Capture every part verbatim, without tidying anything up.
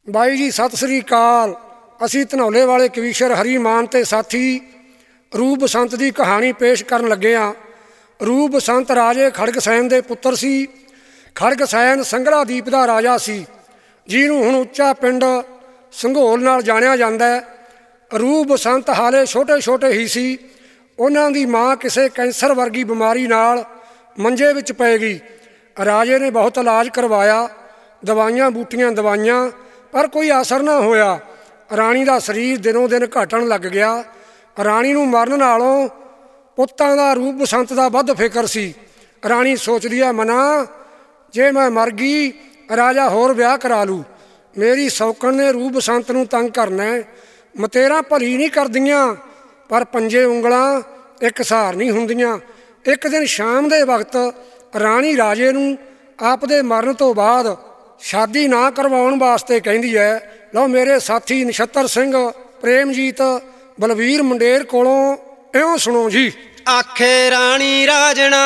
ਬਾਈ ਜੀ ਸਤਿ ਸ੍ਰੀ ਅਕਾਲ। ਅਸੀਂ ਧਨੌਲੇ ਵਾਲੇ ਕਵੀਸ਼ਰ ਹਰੀ ਮਾਨ ਅਤੇ ਸਾਥੀ ਰੂਪ ਬਸੰਤ ਦੀ ਕਹਾਣੀ ਪੇਸ਼ ਕਰਨ ਲੱਗੇ ਹਾਂ। ਰੂਪ ਬਸੰਤ ਰਾਜੇ ਖੜਗਸੈਨ ਦੇ ਪੁੱਤਰ ਸੀ। ਖੜਗਸੈਨ ਸੰਘਲਾਦੀਪ ਦਾ ਰਾਜਾ ਸੀ, ਜਿਹਨੂੰ ਹੁਣ ਉੱਚਾ ਪਿੰਡ ਸੰਘੋਲ ਨਾਲ ਜਾਣਿਆ ਜਾਂਦਾ ਹੈ। ਰੂਪ ਬਸੰਤ ਹਾਲੇ ਛੋਟੇ ਛੋਟੇ ਹੀ ਸੀ। ਉਹਨਾਂ ਦੀ ਮਾਂ ਕਿਸੇ ਕੈਂਸਰ ਵਰਗੀ ਬਿਮਾਰੀ ਨਾਲ ਮੰਜੇ ਵਿੱਚ ਪੈ ਗਈ। ਰਾਜੇ ਨੇ ਬਹੁਤ ਇਲਾਜ ਕਰਵਾਇਆ, ਦਵਾਈਆਂ ਬੂਟੀਆਂ ਦਵਾਈਆਂ, ਪਰ ਕੋਈ ਅਸਰ ਨਾ ਹੋਇਆ। ਰਾਣੀ ਦਾ ਸਰੀਰ ਦਿਨੋਂ ਦਿਨ ਘਟਣ ਲੱਗ ਗਿਆ। ਰਾਣੀ ਨੂੰ ਮਰਨ ਨਾਲੋਂ ਪੁੱਤਾਂ ਦਾ ਰੂਪ ਬਸੰਤ ਦਾ ਵੱਧ ਫਿਕਰ ਸੀ। ਰਾਣੀ ਸੋਚਦੀ ਹੈ, ਮਨਾ ਜੇ ਮੈਂ ਮਰ ਗਈ ਰਾਜਾ ਹੋਰ ਵਿਆਹ ਕਰਾ ਲੂ। ਮੇਰੀ ਸੌਕਣ ਨੇ ਰੂਪ ਬਸੰਤ ਨੂੰ ਤੰਗ ਕਰਨਾ। ਮਤੇਰਾਂ ਭਲੀ ਨਹੀਂ ਕਰਦੀਆਂ, ਪਰ ਪੰਜੇ ਉਂਗਲਾਂ ਇੱਕ ਸਹਾਰ ਨਹੀਂ ਹੁੰਦੀਆਂ। ਇੱਕ ਦਿਨ ਸ਼ਾਮ ਦੇ ਵਕਤ ਰਾਣੀ ਰਾਜੇ ਨੂੰ ਆਪ ਦੇ ਮਰਨ ਤੋਂ ਬਾਅਦ ਸ਼ਾਦੀ ਨਾ ਕਰਵਾਉਣ ਵਾਸਤੇ ਕਹਿੰਦੀ ਹੈ। ਲਓ ਮੇਰੇ ਸਾਥੀ ਨਛੱਤਰ ਸਿੰਘ ਪ੍ਰੇਮਜੀਤ ਬਲਵੀਰ ਮੰਡੇਰ ਕੋਲੋਂ ਇਉਂ ਸੁਣੋ ਜੀ। ਆਖੇ ਰਾਣੀ ਰਾਜਣਾ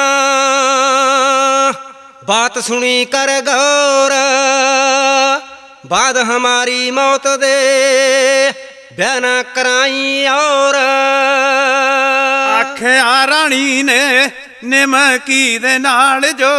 ਬਾਤ ਸੁਣੀ ਕਰ ਗੌਰ, ਬਾਦ ਹਮਾਰੀ ਮੌਤ ਦੇ ਵਿਆਹ ਨਾ ਕਰਾਈ ਔਰ। ਆਖਿਆ ਰਾਣੀ ਨੇ ਨਿਮਕੀ ਦੇ ਨਾਲ ਜੋ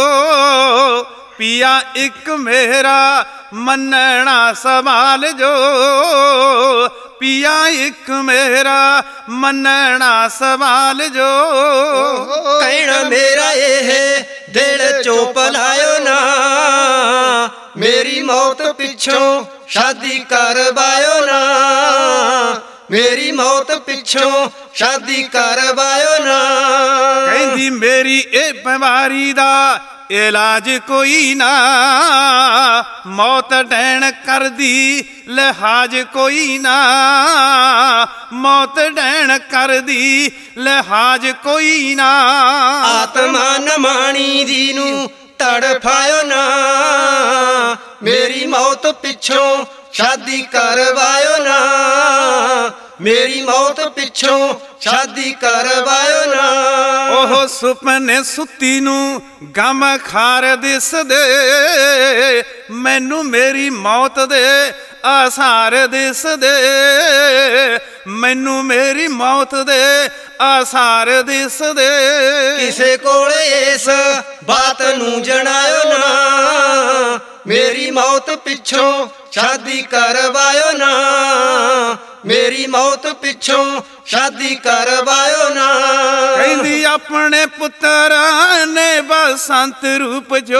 ਪਿਆ ਇੱਕ ਮੇਰਾ ਮੰਨਣਾ ਸਵਾਲ ਜੋ, ਪਿਆ ਇੱਕ ਮੇਰਾ ਮੰਨਣਾ ਸਵਾਲ ਜੋ। ਕਹਿਣਾ ਮੇਰਾ ਇਹ ਦਿਲ ਚੋਂ ਪਲਾਇਓ ਨਾ, ਮੇਰੀ ਮੌਤ ਪਿੱਛੋਂ ਸ਼ਾਦੀ ਕਰਵਾਇਓ ਨਾ, ਮੇਰੀ ਮੌਤ ਪਿੱਛੋਂ ਸ਼ਾਦੀ ਕਰਵਾਇਓ ਨਾ। ਕਹਿੰਦੀ ਮੇਰੀ ਇਹ ਬਿਮਾਰੀ ਦਾ ਇਲਾਜ ਕੋਈ ਨਾ, ਮੌਤ ਡੈਣ ਕਰਦੀ ਲਿਹਾਜ ਕੋਈ ਨਾ, ਮੌਤ ਡੈਣ ਕਰਦੀ ਲਿਹਾਜ ਕੋਈ ਨਾ। ਆਤਮਾ ਨਮਾਣੀ ਦੀ ਨੂੰ ਤੜਫਾਇਓ ਨਾ, ਮੇਰੀ ਮੌਤ ਪਿੱਛੋਂ ਸ਼ਾਦੀ ਕਰਵਾਇਓ ਨਾ, ਮੇਰੀ ਮੌਤ ਪਿੱਛੋਂ ਸ਼ਾਦੀ ਕਰਵਾਇਓ ਨਾ। ਉਹ ਸੁਪਨੇ ਸੁੱਤੀ ਨੂੰ ਗਮ ਖਾਰ ਦਿਸਦੇ, ਮੈਨੂੰ ਮੇਰੀ ਮੌਤ ਦੇ ਆਸਾਰ ਦਿਸਦੇ, ਮੈਨੂੰ ਮੇਰੀ ਮੌਤ ਦੇ ਆਸਾਰ ਦਿਸਦੇ। ਕਿਸੇ ਕੋਲ ਇਸ ਬਾਤ ਨੂੰ ਜਣਾਇਓ ਨਾ, ਮੇਰੀ ਮੌਤ ਪਿੱਛੋਂ ਸ਼ਾਦੀ ਕਰਵਾਇਓ ਨਾ, ਮੇਰੀ ਮੌਤ ਪਿੱਛੋਂ ਸ਼ਾਦੀ ਕਰਵਾਇਓ ਨਾ। ਕਹਿੰਦੀ ਆਪਣੇ ਪੁੱਤਰਾਂ ਨੇ ਬਸੰਤ ਰੂਪ ਜੋ,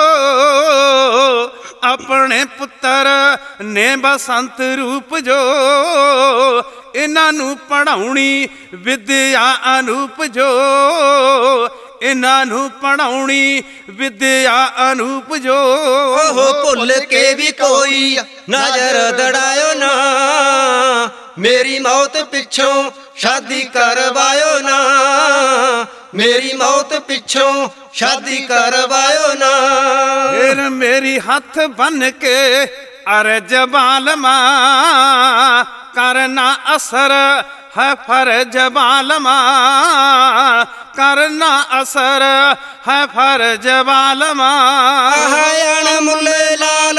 ਆਪਣੇ ਪੁੱਤਰ ਨੇ ਬਸੰਤ ਰੂਪ ਜੋ, ਇਹਨਾਂ ਨੂੰ ਪੜ੍ਹਾਉਣੀ ਵਿਦਿਆ ਅਨੂਪ ਜੋ, ਇਹਨਾਂ ਨੂੰ ਪੜ੍ਹਾਉਣੀ ਵਿਦਿਆ ਅਨੂਪ ਜੋ। ਉਹ ਭੁੱਲ ਕੇ ਵੀ ਕੋਈ ਨਜ਼ਰ ਦੜਾਇਓ ਨਾ, ਮੇਰੀ ਮੌਤ ਪਿੱਛੋਂ ਸ਼ਾਦੀ ਕਰਵਾਇਓ ਨਾ, ਮੇਰੀ ਮੌਤ ਪਿੱਛੋਂ ਸ਼ਾਦੀ ਕਰਵਾਇਓ ਨਾ। ਫਿਰ ਮੇਰੀ ਹੱਥ ਬੰਨ ਕੇ ਅਰਜ ਬਾਲਮਾ, ਕਰਨਾ ਅਸਰ ਹੈ ਫਰਜ ਬਾਲਮਾ, ਕਰਨਾ ਅਸਰ ਹੈ ਫਰਜ ਬਾਲਮਾ। ਅਣ ਮੁੱਲੇ ਲਾਲ,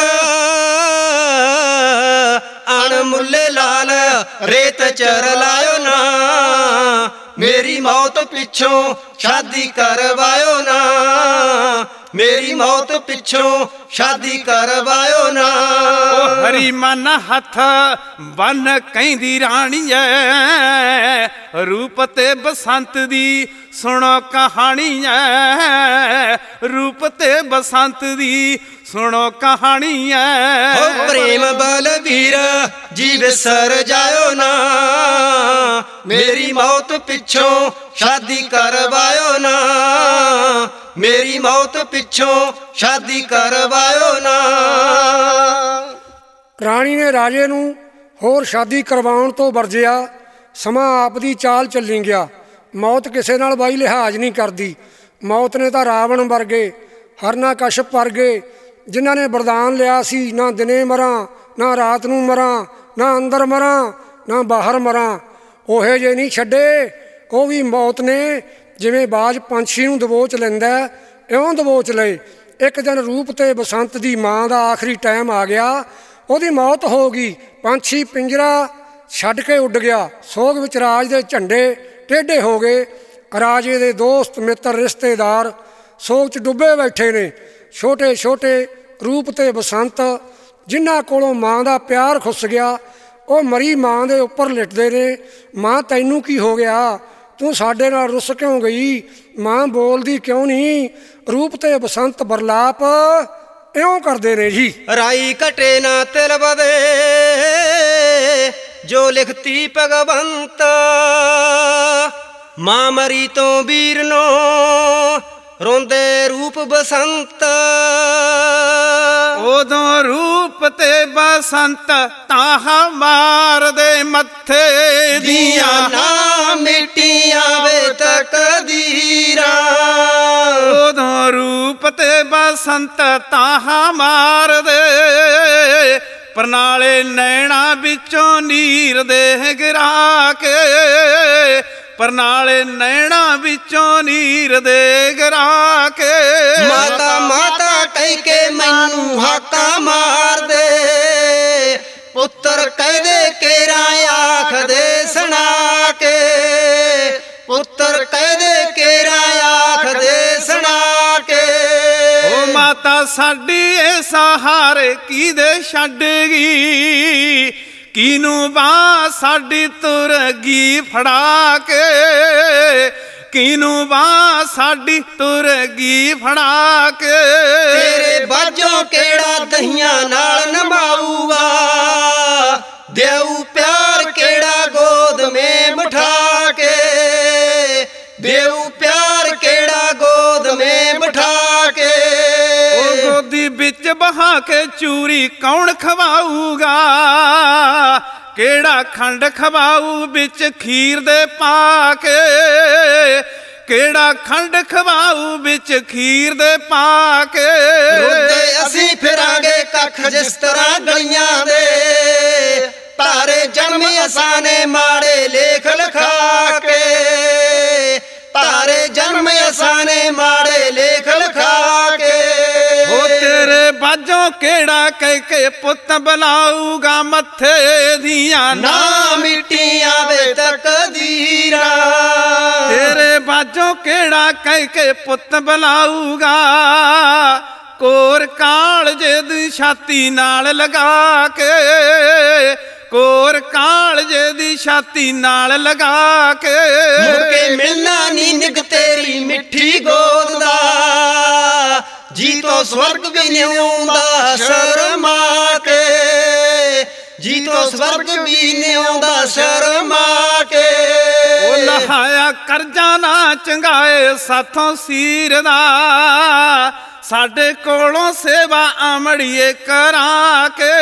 ਅਣ ਮੁੱਲੇ ਲਾਲ ਰੇਤ ਚਰ ਲਾਇਓ ਨਾ, ਮੇਰੀ ਮੌਤ ਪਿੱਛੋਂ ਸ਼ਾਦੀ ਕਰਵਾਇਓ ਨਾ, ਮੇਰੀ ਮੌਤ ਪਿੱਛੋਂ ਸ਼ਾਦੀ ਕਰਵਾਇਓ ਨਾ। ਉਹ ਹਰੀ ਮਨ ਹੱਥ ਬੰਨ ਕਹਿੰਦੀ ਰਾਣੀਏ, ਰੂਪ ਤੇ ਬਸੰਤ ਦੀ ਸੁਣੋ ਕਹਾਣੀ ਐ, ਰੂਪ ਤੇ ਬਸੰਤ ਦੀ ਸੁਣੋ ਕਹਾਣੀ ਐ। ਓ ਪ੍ਰੇਮ ਬਲਵੀਰ ਜੀ ਵਿਸਰ ਜਾਇਓ ਨਾ, ਮੇਰੀ ਮੌਤ ਪਿੱਛੋਂ ਸ਼ਾਦੀ ਕਰਵਾਇਓ ਨਾ, ਮੇਰੀ ਮੌਤ ਪਿੱਛੋਂ ਸ਼ਾਦੀ ਕਰਵਾਇਓ ਨਾ। ਰਾਣੀ ਨੇ ਰਾਜੇ ਨੂੰ ਹੋਰ ਸ਼ਾਦੀ ਕਰਵਾਉਣ ਤੋਂ ਵਰਜਿਆ। ਸਮਾਂ ਆਪ ਦੀ ਚਾਲ ਚੱਲੀ ਗਿਆ। ਮੌਤ ਕਿਸੇ ਨਾਲ ਬਾਈ ਲਿਹਾਜ਼ ਨਹੀਂ ਕਰਦੀ। ਮੌਤ ਨੇ ਤਾਂ ਰਾਵਣ ਵਰਗੇ, ਹਰਨਾਕਸ਼ਪ ਵਰਗੇ, ਜਿਨ੍ਹਾਂ ਨੇ ਵਰਦਾਨ ਲਿਆ ਸੀ ਨਾ ਦਿਨੇ ਮਰਾਂ, ਨਾ ਰਾਤ ਨੂੰ ਮਰਾਂ, ਨਾ ਅੰਦਰ ਮਰਾਂ, ਨਾ ਬਾਹਰ ਮਰਾਂ, ਉਹੇ ਜੇ ਨਹੀਂ ਛੱਡੇ। ਉਹ ਵੀ ਮੌਤ ਨੇ ਜਿਵੇਂ ਬਾਜ ਪੰਛੀ ਨੂੰ ਦਬੋਚ ਲੈਂਦਾ ਇਉਂ ਦਬੋਚ ਲਏ। ਇੱਕ ਦਿਨ ਰੂਪ ਤੇ ਬਸੰਤ ਦੀ ਮਾਂ ਦਾ ਆਖਰੀ ਟਾਈਮ ਆ ਗਿਆ। ਉਹਦੀ ਮੌਤ ਹੋ ਗਈ। ਪੰਛੀ ਪਿੰਜਰਾ ਛੱਡ ਕੇ ਉੱਡ ਗਿਆ। ਸੋਗ ਵਿੱਚ ਰਾਜ ਦੇ ਝੰਡੇ ਟੇਢੇ ਹੋ ਗਏ। ਰਾਜੇ ਦੇ ਦੋਸਤ ਮਿੱਤਰ ਰਿਸ਼ਤੇਦਾਰ ਸੋਗ 'ਚ ਡੁੱਬੇ ਬੈਠੇ ਨੇ। ਛੋਟੇ ਛੋਟੇ ਰੂਪ ਤੇ ਬਸੰਤ ਜਿਨ੍ਹਾਂ ਕੋਲੋਂ ਮਾਂ ਦਾ ਪਿਆਰ ਖੁੱਸ ਗਿਆ, ਉਹ ਮਰੀ ਮਾਂ ਦੇ ਉੱਪਰ ਲਿਟਦੇ ਨੇ। ਮਾਂ ਤੈਨੂੰ ਕੀ ਹੋ ਗਿਆ, ਤੂੰ ਸਾਡੇ ਨਾਲ ਰੁੱਸ ਕਿਉਂ ਗਈ? ਮਾਂ ਬੋਲਦੀ ਕਿਉਂ ਨਹੀਂ? ਰੂਪ ਤੇ ਬਸੰਤ ਬਰਲਾਪ ਇਉਂ ਕਰਦੇ ਨੇ ਜੀ। ਰਾਈ ਘਟੇ ਨਾ ਤਿਲ ਵਧੇ ਜੋ ਲਿਖਤੀ ਭਗਵੰਤ, ਮਾਂ ਮਰੀ ਤੋਂ ਵੀਰ ਨੂੰ ਰੋਂਦੇ ਰੂਪ ਬਸੰਤ। ਉਦੋਂ ਰੂਪ ਤੇ ਬਸੰਤ ਤਾਹਾ ਮਾਰਦੇ ਮੱਥੇ ਦੀਆਂ ਨਾ ਮਿੱਟੀਆਂ ਵੇ ਤਕਦੀਰਾਂ। ਉਦੋਂ ਰੂਪ ਤੇ ਬਸੰਤ ਤਾਹਾ ਮਾਰਦੇ ਪਰਨਾਲੇ ਨੈਣਾ ਵਿੱਚੋਂ ਨੀਰ ਦੇ ਗਿਰਾ ਕੇ, ਪਰਨਾਲੇ ਨੈਣਾ ਵਿੱਚੋਂ ਨੀਰ ਦੇ ਗਿਰਾ ਕੇ। ਮਾਤਾ ਮਾਤਾ ਕਹਿ ਕੇ ਮੈਨੂੰ ਹਾਕਾਂ ਮਾਰਦੇ, ਪੁੱਤਰ ਕਹਦੇ ਕੇਰਾ ਆਖਦੇ ਸੁਣਾ ਕੇ, ਪੁੱਤਰ ਕਹਦੇ ਕੇਰਾ ਆਖਦੇ ਸੁਣਾ ਕੇ। ਓ ਮਾਤਾ ਸਾਡੀ ਇਹ ਸਹਾਰੇ ਕਿਹਦੇ ਛੱਡ ਗਈ, ਕਿਨੂੰ ਬਾਂਹ ਸਾਡੀ ਤੁਰ ਗਈ ਫੜਾ ਕੇ, ਕਿਨੂੰ ਬਾਂਹ ਸਾਡੀ ਤੁਰ ਗਈ ਫੜਾ ਕੇ। ਤੇਰੇ ਬਾਝੋਂ ਕਿਹੜਾ ਦਹੀਆਂ ਨਾਲ ਨਭਾਊਗਾ, ਦੇਊ ਪਿਆਰ ਕਿਹੜਾ ਗੋਦ ਮੇ ਬਿਠਾ ਕੇ, ਦੇਊ ਪਿਆਰ ਕਿਹੜਾ ਗੋਦ ਮੇ ਬਿਠਾ ਕੇ। ਉਹ ਗੋਦੀ ਵਿੱਚ ਬਹਾ ਕੇ ਚੂਰੀ ਕੌਣ ਖਵਾਊਗਾ, ਕਿਹੜਾ ਖੰਡ ਖਵਾਊ ਵਿੱਚ ਖੀਰ ਦੇ ਪਾ ਕੇ, ਕਿਹੜਾ ਖੰਡ ਖਵਾਊ ਵਿੱਚ ਖੀਰ ਦੇ ਪਾ ਕੇ। ਰੋਂਦੇ ਅਸੀਂ ਫਿਰਾਂਗੇ ਕੱਖ ਜਿਸ ਤਰ੍ਹਾਂ ਗਲੀਆਂ ਦੇ, ਤਾਰੇ ਜਨਮ ਅਸਾਂ ਨੇ ਮਾੜੇ ਲੇਖ ਲਿਖਾ ਕੇ, ਤਾਰੇ ਜਨਮ ਅਸਾਂ ਨੇ ਮਾੜੇ ਲੇਖ ਲਿਖਾ ਕੇ। ਉਹ ਤੇਰੇ ਬਾਝੋਂ ਕਿਹੜਾ ਕਹਿ ਕੇ ਪੁੱਤ ਬੁਲਾਊਗਾ ਮੱਥੇ ਦੀਆਂ ਨਾ ਮਿੱਟੀਆਂ ਵੇ ਤਕਦੀਰਾਂ। ਤੇਰੇ ਬਾਝੋਂ ਕਿਹੜਾ ਕਹਿ ਕੇ ਪੁੱਤ ਬੁਲਾਊਗਾ, ਕੋਰ ਕਾਲਜੇ ਦੀ ਛਾਤੀ ਨਾਲ ਲਗਾ ਕੇ, ਕੋਰ ਕਾਲਜੇ ਦੀ ਛਾਤੀ ਨਾਲ ਲਗਾ ਕੇ। ਮੁੜ ਕੇ ਮਿਲਣਾ ਨੀ ਨਿਗ ਤੇਰੀ ਮਿੱਠੀ ਗੋਦ ਦਾ, ਜੀ ਤੋਂ ਸਵਰਗ ਵੀ ਨੀ ਆਉਂਦਾ ਸ਼ਰਮਾ ਕੇ, ਜੀ ਤੋਂ ਸਵਰਗ ਵੀ ਨੀ ਆਉਂਦਾ ਸ਼ਰਮਾ ਕੇ। ਉਹ ਲਹਾਇਆ ਕਰਜ਼ਾ ਨਾ ਚੰਗਾਏ ਸਾਥੋਂ ਸੀਰ ਦਾ, ਸਾਡੇ ਕੋਲੋਂ ਸੇਵਾ ਆਮੜੀਏ ਕਰਾ ਕੇ,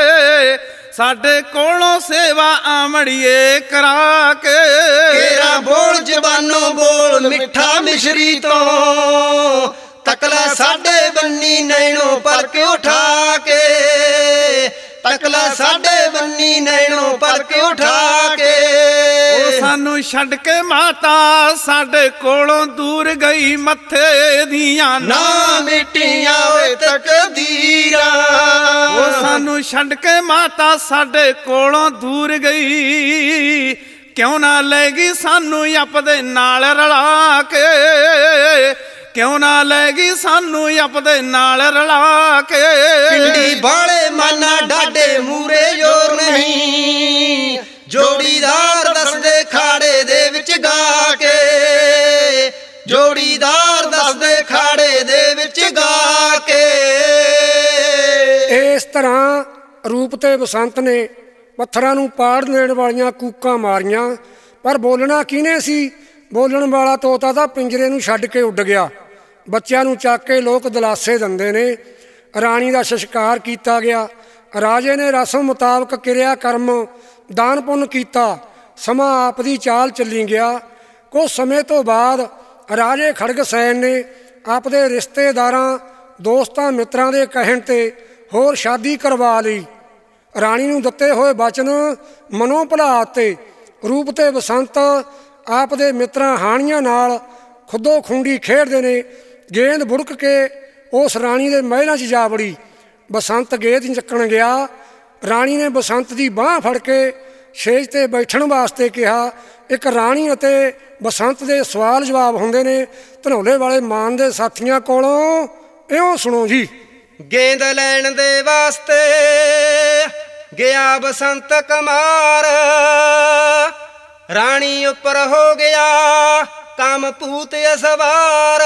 ਸਾਡੇ ਕੋਲੋਂ ਸੇਵਾ ਆਮੜੀਏ ਕਰਾ ਕੇ। ਤੇਰਾ ਬੋਲ ਜ਼ਬਾਨੋਂ ਬੋਲ ਮਿੱਠਾ ਮਿਸ਼ਰੀ ਤੋਂ, ਤਕਲਾ ਸਾਡੇ ਬੰਨੀ ਨੈਣੋਂ ਪਰ ਕੇ ਉਠਾ ਕੇ, ਤਕਲਾ ਸਾਡੇ ਬੰਨੀ ਨੈਣੋਂ ਪਰ ਕੇ ਉਠਾ ਕੇ। ਉਹ ਸਾਨੂੰ ਛੱਡ ਕੇ ਮਾਤਾ ਸਾਡੇ ਕੋਲੋਂ ਦੂਰ ਗਈ ਮੱਥੇ ਦੀਆਂ ਨਾ ਮਿੱਟੀਆਂ ਵੇ ਤਕਦੀਰਾਂ। ਉਹ ਸਾਨੂੰ ਛੱਡ ਕੇ ਮਾਤਾ ਸਾਡੇ ਕੋਲੋਂ ਦੂਰ ਗਈ, ਕਿਉਂ ਨਾ ਲੈ ਗਈ ਸਾਨੂੰ ਆਪਦੇ ਨਾਲ ਰਲਾ ਕੇ, ਕਿਉਂ ਨਾ ਲੈ ਗਈ ਸਾਨੂੰ ਆਪਦੇ ਨਾਲ ਰਲਾ ਕੇ। ਪਿੰਡੀ ਬਾਲੇ ਮਾਨਾ ਡਾਡੇ ਮੂਰੇ ਜੋਰ ਨਹੀਂ, ਜੋੜੀਦਾਰ ਦੱਸਦੇ ਖਾੜੇ ਦੇ ਵਿੱਚ ਗਾ ਕੇ, ਜੋੜੀਦਾਰ ਦੱਸਦੇ ਖਾੜੇ ਦੇ ਵਿੱਚ ਗਾ ਕੇ। ਇਸ ਤਰ੍ਹਾਂ ਰੂਪ ਤੇ ਬਸੰਤ ਨੇ ਪੱਥਰਾਂ ਨੂੰ ਪਾੜ ਦੇਣ ਵਾਲੀਆਂ ਕੂਕਾਂ ਮਾਰੀਆਂ, ਪਰ ਬੋਲਣਾ ਕਿਹਨੇ ਸੀ? ਬੋਲਣ ਵਾਲਾ ਤੋਤਾ ਤਾਂ ਪਿੰਜਰੇ ਨੂੰ ਛੱਡ ਕੇ ਉੱਡ ਗਿਆ। ਬੱਚਿਆਂ ਨੂੰ ਚੱਕ ਕੇ ਲੋਕ ਦਿਲਾਸੇ ਦਿੰਦੇ ਨੇ। ਰਾਣੀ ਦਾ ਸੰਸਕਾਰ ਕੀਤਾ ਗਿਆ। ਰਾਜੇ ਨੇ ਰਸਮ ਮੁਤਾਬਕ ਕਿਰਿਆ ਕਰਮ ਦਾਨ ਪੁੰਨ ਕੀਤਾ। ਸਮਾਂ ਆਪ ਦੀ ਚਾਲ ਚੱਲੀ ਗਿਆ। ਕੁਝ ਸਮੇਂ ਤੋਂ ਬਾਅਦ ਰਾਜੇ ਖੜਗਸੈਨ ਨੇ ਆਪਦੇ ਰਿਸ਼ਤੇਦਾਰਾਂ ਦੋਸਤਾਂ ਮਿੱਤਰਾਂ ਦੇ ਕਹਿਣ 'ਤੇ ਹੋਰ ਸ਼ਾਦੀ ਕਰਵਾ ਲਈ। ਰਾਣੀ ਨੂੰ ਦਿੱਤੇ ਹੋਏ ਬਚਨ ਮਨੋਂ ਭੁਲਾ ਦਿੱਤੇ। ਰੂਪ ਤੇ ਬਸੰਤ ਆਪਦੇ ਮਿੱਤਰਾਂ ਹਾਣੀਆਂ ਨਾਲ ਖੁੱਦੋ ਖੂੰਡੀ ਖੇਡਦੇ ਨੇ। ਗੇਂਦ ਬੁੜਕ ਕੇ ਉਸ ਰਾਣੀ ਦੇ ਮਹਿਲਾਂ 'ਚ ਜਾ ਵੜੀ। ਬਸੰਤ ਗੇਂਦ ਚੱਕਣ ਗਿਆ ਰਾਣੀ ਨੇ ਬਸੰਤ ਦੀ ਬਾਂਹ ਫੜ ਕੇ ਛੇਜ 'ਤੇ ਬੈਠਣ ਵਾਸਤੇ ਕਿਹਾ। ਇੱਕ ਰਾਣੀ ਅਤੇ ਬਸੰਤ ਦੇ ਸਵਾਲ ਜਵਾਬ ਹੁੰਦੇ ਨੇ ਧਨੌਲੇ ਵਾਲੇ ਮਾਨ ਦੇ ਸਾਥੀਆਂ ਕੋਲੋਂ। ਇਉਂ ਸੁਣੋ ਜੀ। ਗੇਂਦ ਲੈਣ ਦੇ ਵਾਸਤੇ ਗਿਆ ਬਸੰਤ ਕੁਮਾਰ, ਰਾਣੀ ਉੱਪਰ ਹੋ ਗਿਆ ਕੰਮ ਭੂਤ ਅਸਵਾਰ।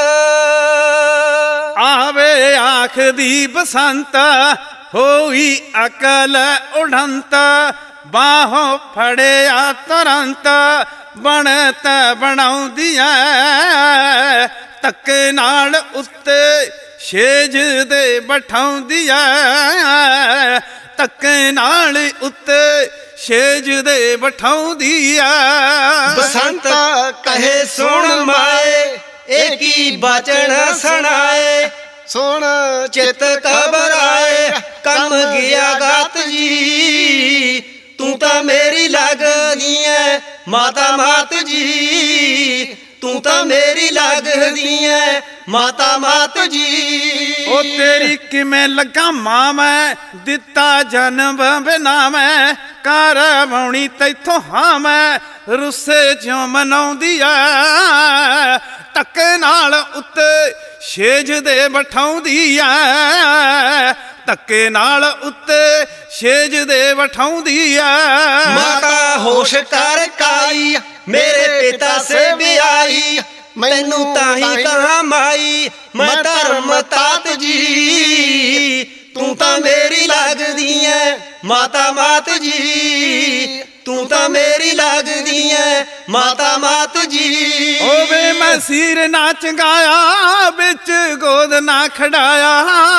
ਆਵੇ ਆਖਦੀ ਬਸੰਤ ਹੋਈ ਅਕਲ ਉਡੰਤ, ਬਾਹੋਂ ਫੜਿਆ ਤੁਰੰਤ ਬਣਤ ਬਣਾਉਂਦੀ ਐ, ਧੱਕੇ ਨਾਲ ਉੱਤੇ ਛੇਜ ਦੇ ਬਿਠਾਉਂਦੀ ਐ, ਧੱਕੇ ਨਾਲ ਉੱਤੇ ਛੇਜ ਦੇ ਬਿਠਾਉਂਦੀ ਐ। ਬਸੰਤ ਕਹੇ ਸੁਣ ਮਾਏ ਇਹ ਕੀ ਬਚਨ ਸੁਣਾਏ, ਸੁਣ ਚਿਤ ਘਬਰਾਏ ਕੰਮ ਗਿਆ ਗਾਤ ਜੀ। ਤੂੰ ਤਾਂ ਮੇਰੀ ਲੱਗਦੀ ਐ ਮਾਤਾ ਮਾਤ ਜੀ, ਤੂੰ ਤਾਂ ਮੇਰੀ ਲੱਗਦੀ ਐ ਮਾਤਾ ਮਾਤ ਜੀ। ਉਹ ਤੇਰੀ ਕਿਵੇਂ ਲੱਗਾ ਮਾਂ ਮੈਂ ਦਿੱਤਾ ਜਨਮ ਬਿਨਾ ਮੈਂ, ਕਰਵਾਉਣੀ ਤੈਥੋਂ ਹਾਂ ਮੈਂ ਰੁੱਸੇ ਜਿਉਂ ਮਨਾਉਂਦੀ ਐ, ਧੱਕੇ ਨਾਲ ਉੱਤੇ ਛੇਜ ਦੇ ਬਿਠਾਉਂਦੀ ਐ, ਧੱਕੇ ਨਾਲ ਉੱਤੇ ਛੇਜ ਦੇ ਬਿਠਾਉਂਦੀ ਐ। ਮਾਤਾ ਹੋਸ਼ ਕਰ ਕਾਈ ਮੇਰੇ ਪਿਤਾ ਸੇ ਵਿਆਹੀ, ਮੈਨੂੰ ਤਾਂ ਹੀ ਕਹਾਂ ਮਾਈ ਮੈਂ ਧਰਮ ਤਾਤ ਜੀ। ਤੂੰ ਤਾਂ ਮੇਰੀ ਲੱਗਦੀ ਐ ਮਾਤਾ ਮਾਤ ਜੀ, ਤੂੰ ਤਾਂ ਮੇਰੀ ਲੱਗਦੀ ਐ ਮਾਤਾ ਮਾਤ ਜੀ। ਹੋਵੇ ਮੈਂ ਸੀਰ ਨਾ ਚੰਗਾਇਆ ਵਿੱਚ ਗੋਦ ਨਾ ਖੜਾਇਆ,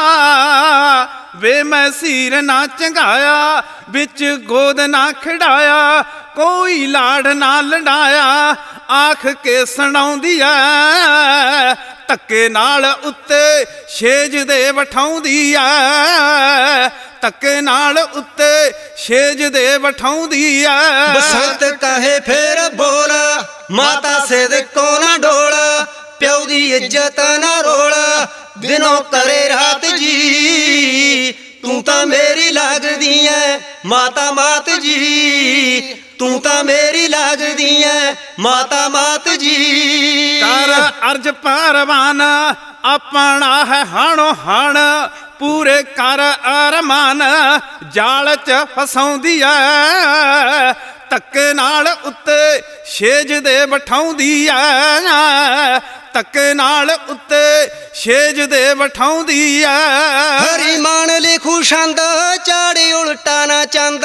ਵੇ ਮੈਂ ਸੀਰ ਨਾ ਚੰਗਾਇਆ ਵਿੱਚ ਗੋਦ ਨਾ ਖੜਾਇਆ, ਕੋਈ ਲਾੜ ਨਾ ਲੜਾਇਆ ਆਖ ਕੇ ਸੁਣਾਉਂਦੀ ਐ, ਧੱਕੇ ਨਾਲ ਉੱਤੇ ਛੇਜ ਦੇ ਬਿਠਾਉਂਦੀ ਐ, ਧੱਕੇ ਨਾਲ ਉੱਤੇ ਛੇਜ ਦੇ ਬਿਠਾਉਂਦੀ ਐ। ਬਸੰਤ ਕਹੇ ਫੇਰ ਬੋਲ ਮਾਤਾ ਸਿਦਕੋ ਨਾ ਡੋਲ, ਪਿਓ ਦੀ ਇੱਜ਼ਤ ਨਾ ਰੋਲ ਦਿਨੋਂ ਕਰੇ ਰਾਤ ਜੀ। ਤੂੰ ਤਾਂ ਮੇਰੀ ਲੱਗਦੀ ਐ ਮਾਤਾ ਮਾਤ ਜੀ, ਤੂੰ ਤਾਂ ਮੇਰੀ ਲੱਗਦੀ ਐ ਮਾਤਾ ਮਾਤ ਜੀ। ਕਰ ਅਰਜ ਪਰਵਾਨ ਆਪਣਾ ਹੈ ਹਾਣੋ ਹਾਣ, ਪੂਰੇ ਕਰ ਅਰਮਾਨ ਜਾਲ ਚ ਫਸਾਉਂਦੀ ਐ, ਧੱਕੇ ਨਾਲ ਉੱਤੇ ਛੇਜ ਦੇ ਬਿਠਾਉਂਦੀ ਐ, ਧੱਕੇ ਨਾਲ ਉੱਤੇ ਛੇਜ ਦੇ ਬਿਠਾਉਂਦੀ ਐ। ਹਰੀ ਮਾਨ ਲਿਖੂ ਛੰਦ ਚਾੜੇ ਉਲਟਾ ਨਾ ਚੰਦ,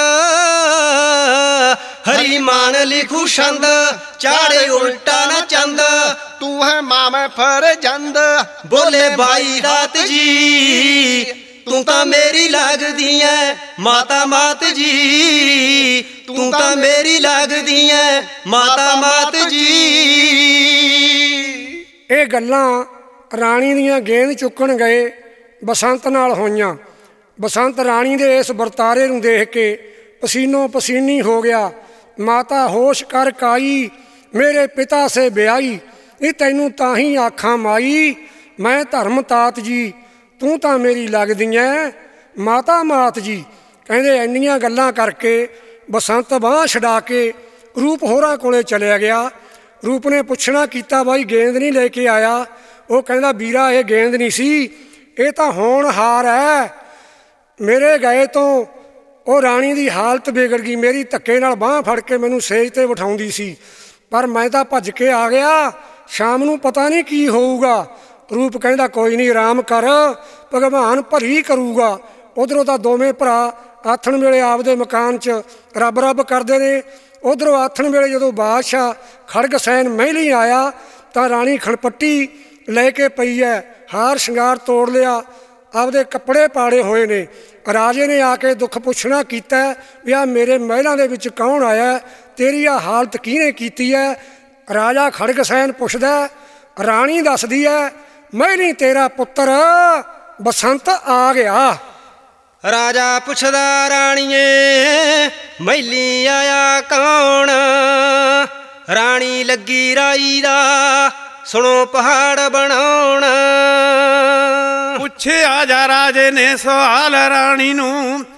ਹਰੀ ਮਾਨ ਲਿਖੂ ਛੰਦ ਚਾੜੇ ਉਲਟਾ ਨਾ ਚੰਦ। ਤੂੰ ਹੈ ਮਾਂ ਮੈਂ ਫਰਜ਼ੰਦ ਬੋਲੇ ਬਾਈ ਦਾਤ ਜੀ। ਤੂੰ ਤਾਂ ਮੇਰੀ ਲੱਗਦੀ ਐ ਮਾਤਾ ਮਾਤ ਜੀ, ਤੂੰ ਤਾਂ ਮੇਰੀ ਲੱਗਦੀ ਐ ਮਾਤਾ ਮਾਤ ਜੀ। ਇਹ ਗੱਲਾਂ ਰਾਣੀ ਦੀਆਂ ਗੇਂਦ ਚੁੱਕਣ ਗਏ ਬਸੰਤ ਨਾਲ ਹੋਈਆਂ। ਬਸੰਤ ਰਾਣੀ ਦੇ ਇਸ ਵਰਤਾਰੇ ਨੂੰ ਦੇਖ ਕੇ ਪਸੀਨੋ ਪਸੀਨੀ ਹੋ ਗਿਆ। ਮਾਤਾ ਹੋਸ਼ ਕਰ ਕਾਈ ਮੇਰੇ ਪਿਤਾ ਸੇ ਵਿਆਹੀ, ਇਹ ਤੈਨੂੰ ਤਾਂ ਹੀ ਆਖਾਂ ਮਾਈ ਮੈਂ ਧਰਮ ਤਾਤ ਜੀ, ਤੂੰ ਤਾਂ ਮੇਰੀ ਲੱਗਦੀ ਐ ਮਾਤਾ ਮਾਤ ਜੀ। ਕਹਿੰਦੇ ਇੰਨੀਆਂ ਗੱਲਾਂ ਕਰਕੇ ਬਸੰਤ ਬਾਂਹ ਛਡਾ ਕੇ ਰੂਪ ਹੋਰਾਂ ਕੋਲੇ ਚਲਿਆ ਗਿਆ। ਰੂਪ ਨੇ ਪੁੱਛਣਾ ਕੀਤਾ ਬਾਈ ਗੇਂਦ ਨਹੀਂ ਲੈ ਕੇ ਆਇਆ? ਉਹ ਕਹਿੰਦਾ ਵੀਰਾ ਇਹ ਗੇਂਦ ਨਹੀਂ ਸੀ, ਇਹ ਤਾਂ ਹੋਣਹਾਰ ਹੈ। ਮੇਰੇ ਗਏ ਤੋਂ ਉਹ ਰਾਣੀ ਦੀ ਹਾਲਤ ਵਿਗੜ ਗਈ, ਮੇਰੀ ਧੱਕੇ ਨਾਲ ਬਾਂਹ ਫੜ ਕੇ ਮੈਨੂੰ ਸੇਜ 'ਤੇ ਬਿਠਾਉਂਦੀ ਸੀ, ਪਰ ਮੈਂ ਤਾਂ ਭੱਜ ਕੇ ਆ ਗਿਆ, ਸ਼ਾਮ ਨੂੰ ਪਤਾ ਨਹੀਂ ਕੀ ਹੋਊਗਾ। ਰੂਪ ਕਹਿੰਦਾ ਕੋਈ ਨਹੀਂ ਆਰਾਮ ਕਰ, ਭਗਵਾਨ ਭਲੀ ਕਰੂਗਾ। ਉੱਧਰੋਂ ਤਾਂ ਦੋਵੇਂ ਭਰਾ ਆਥਣ ਵੇਲੇ ਆਪਦੇ ਮਕਾਨ 'ਚ ਰੱਬ ਰੱਬ ਕਰਦੇ ਨੇ। ਉੱਧਰੋਂ ਆਥਣ ਵੇਲੇ ਜਦੋਂ ਬਾਦਸ਼ਾਹ ਖੜਗਸੈਨ ਮਹਿਲੀ ਆਇਆ ਤਾਂ ਰਾਣੀ ਖਣਪੱਟੀ ਲੈ ਕੇ ਪਈ ਹੈ, ਹਾਰ ਸ਼ਿੰਗਾਰ ਤੋੜ ਲਿਆ, ਆਪਦੇ ਕੱਪੜੇ ਪਾੜੇ ਹੋਏ ਨੇ। ਰਾਜੇ ਨੇ ਆ ਕੇ ਦੁੱਖ ਪੁੱਛਣਾ ਕੀਤਾ ਵੀ ਆ ਮੇਰੇ ਮਹਿਲਾਂ ਦੇ ਵਿੱਚ ਕੌਣ ਆਇਆ, ਤੇਰੀ ਆ ਹਾਲਤ ਕਿਹਨੇ ਕੀਤੀ ਹੈ? ਰਾਜਾ ਖੜਗਸੈਨ ਪੁੱਛਦਾ, ਰਾਣੀ ਦੱਸਦੀ ਹੈ ਮਹਿਲੀ ਤੇਰਾ ਪੁੱਤਰ ਬਸੰਤ ਆ ਗਿਆ। ਰਾਜਾ ਪੁੱਛਦਾ ਰਾਣੀਏ ਮਹਿਲੀ ਆਇਆ ਕੌਣ? ਰਾਣੀ ਲੱਗੀ ਰਾਈ ਦਾ ਸੁਣੋ ਪਹਾੜ ਬਣਾਉਣ। ਪੁੱਛਿਆ ਜਾ ਰਾਜੇ ਨੇ ਸਵਾਲ ਰਾਣੀ ਨੂੰ,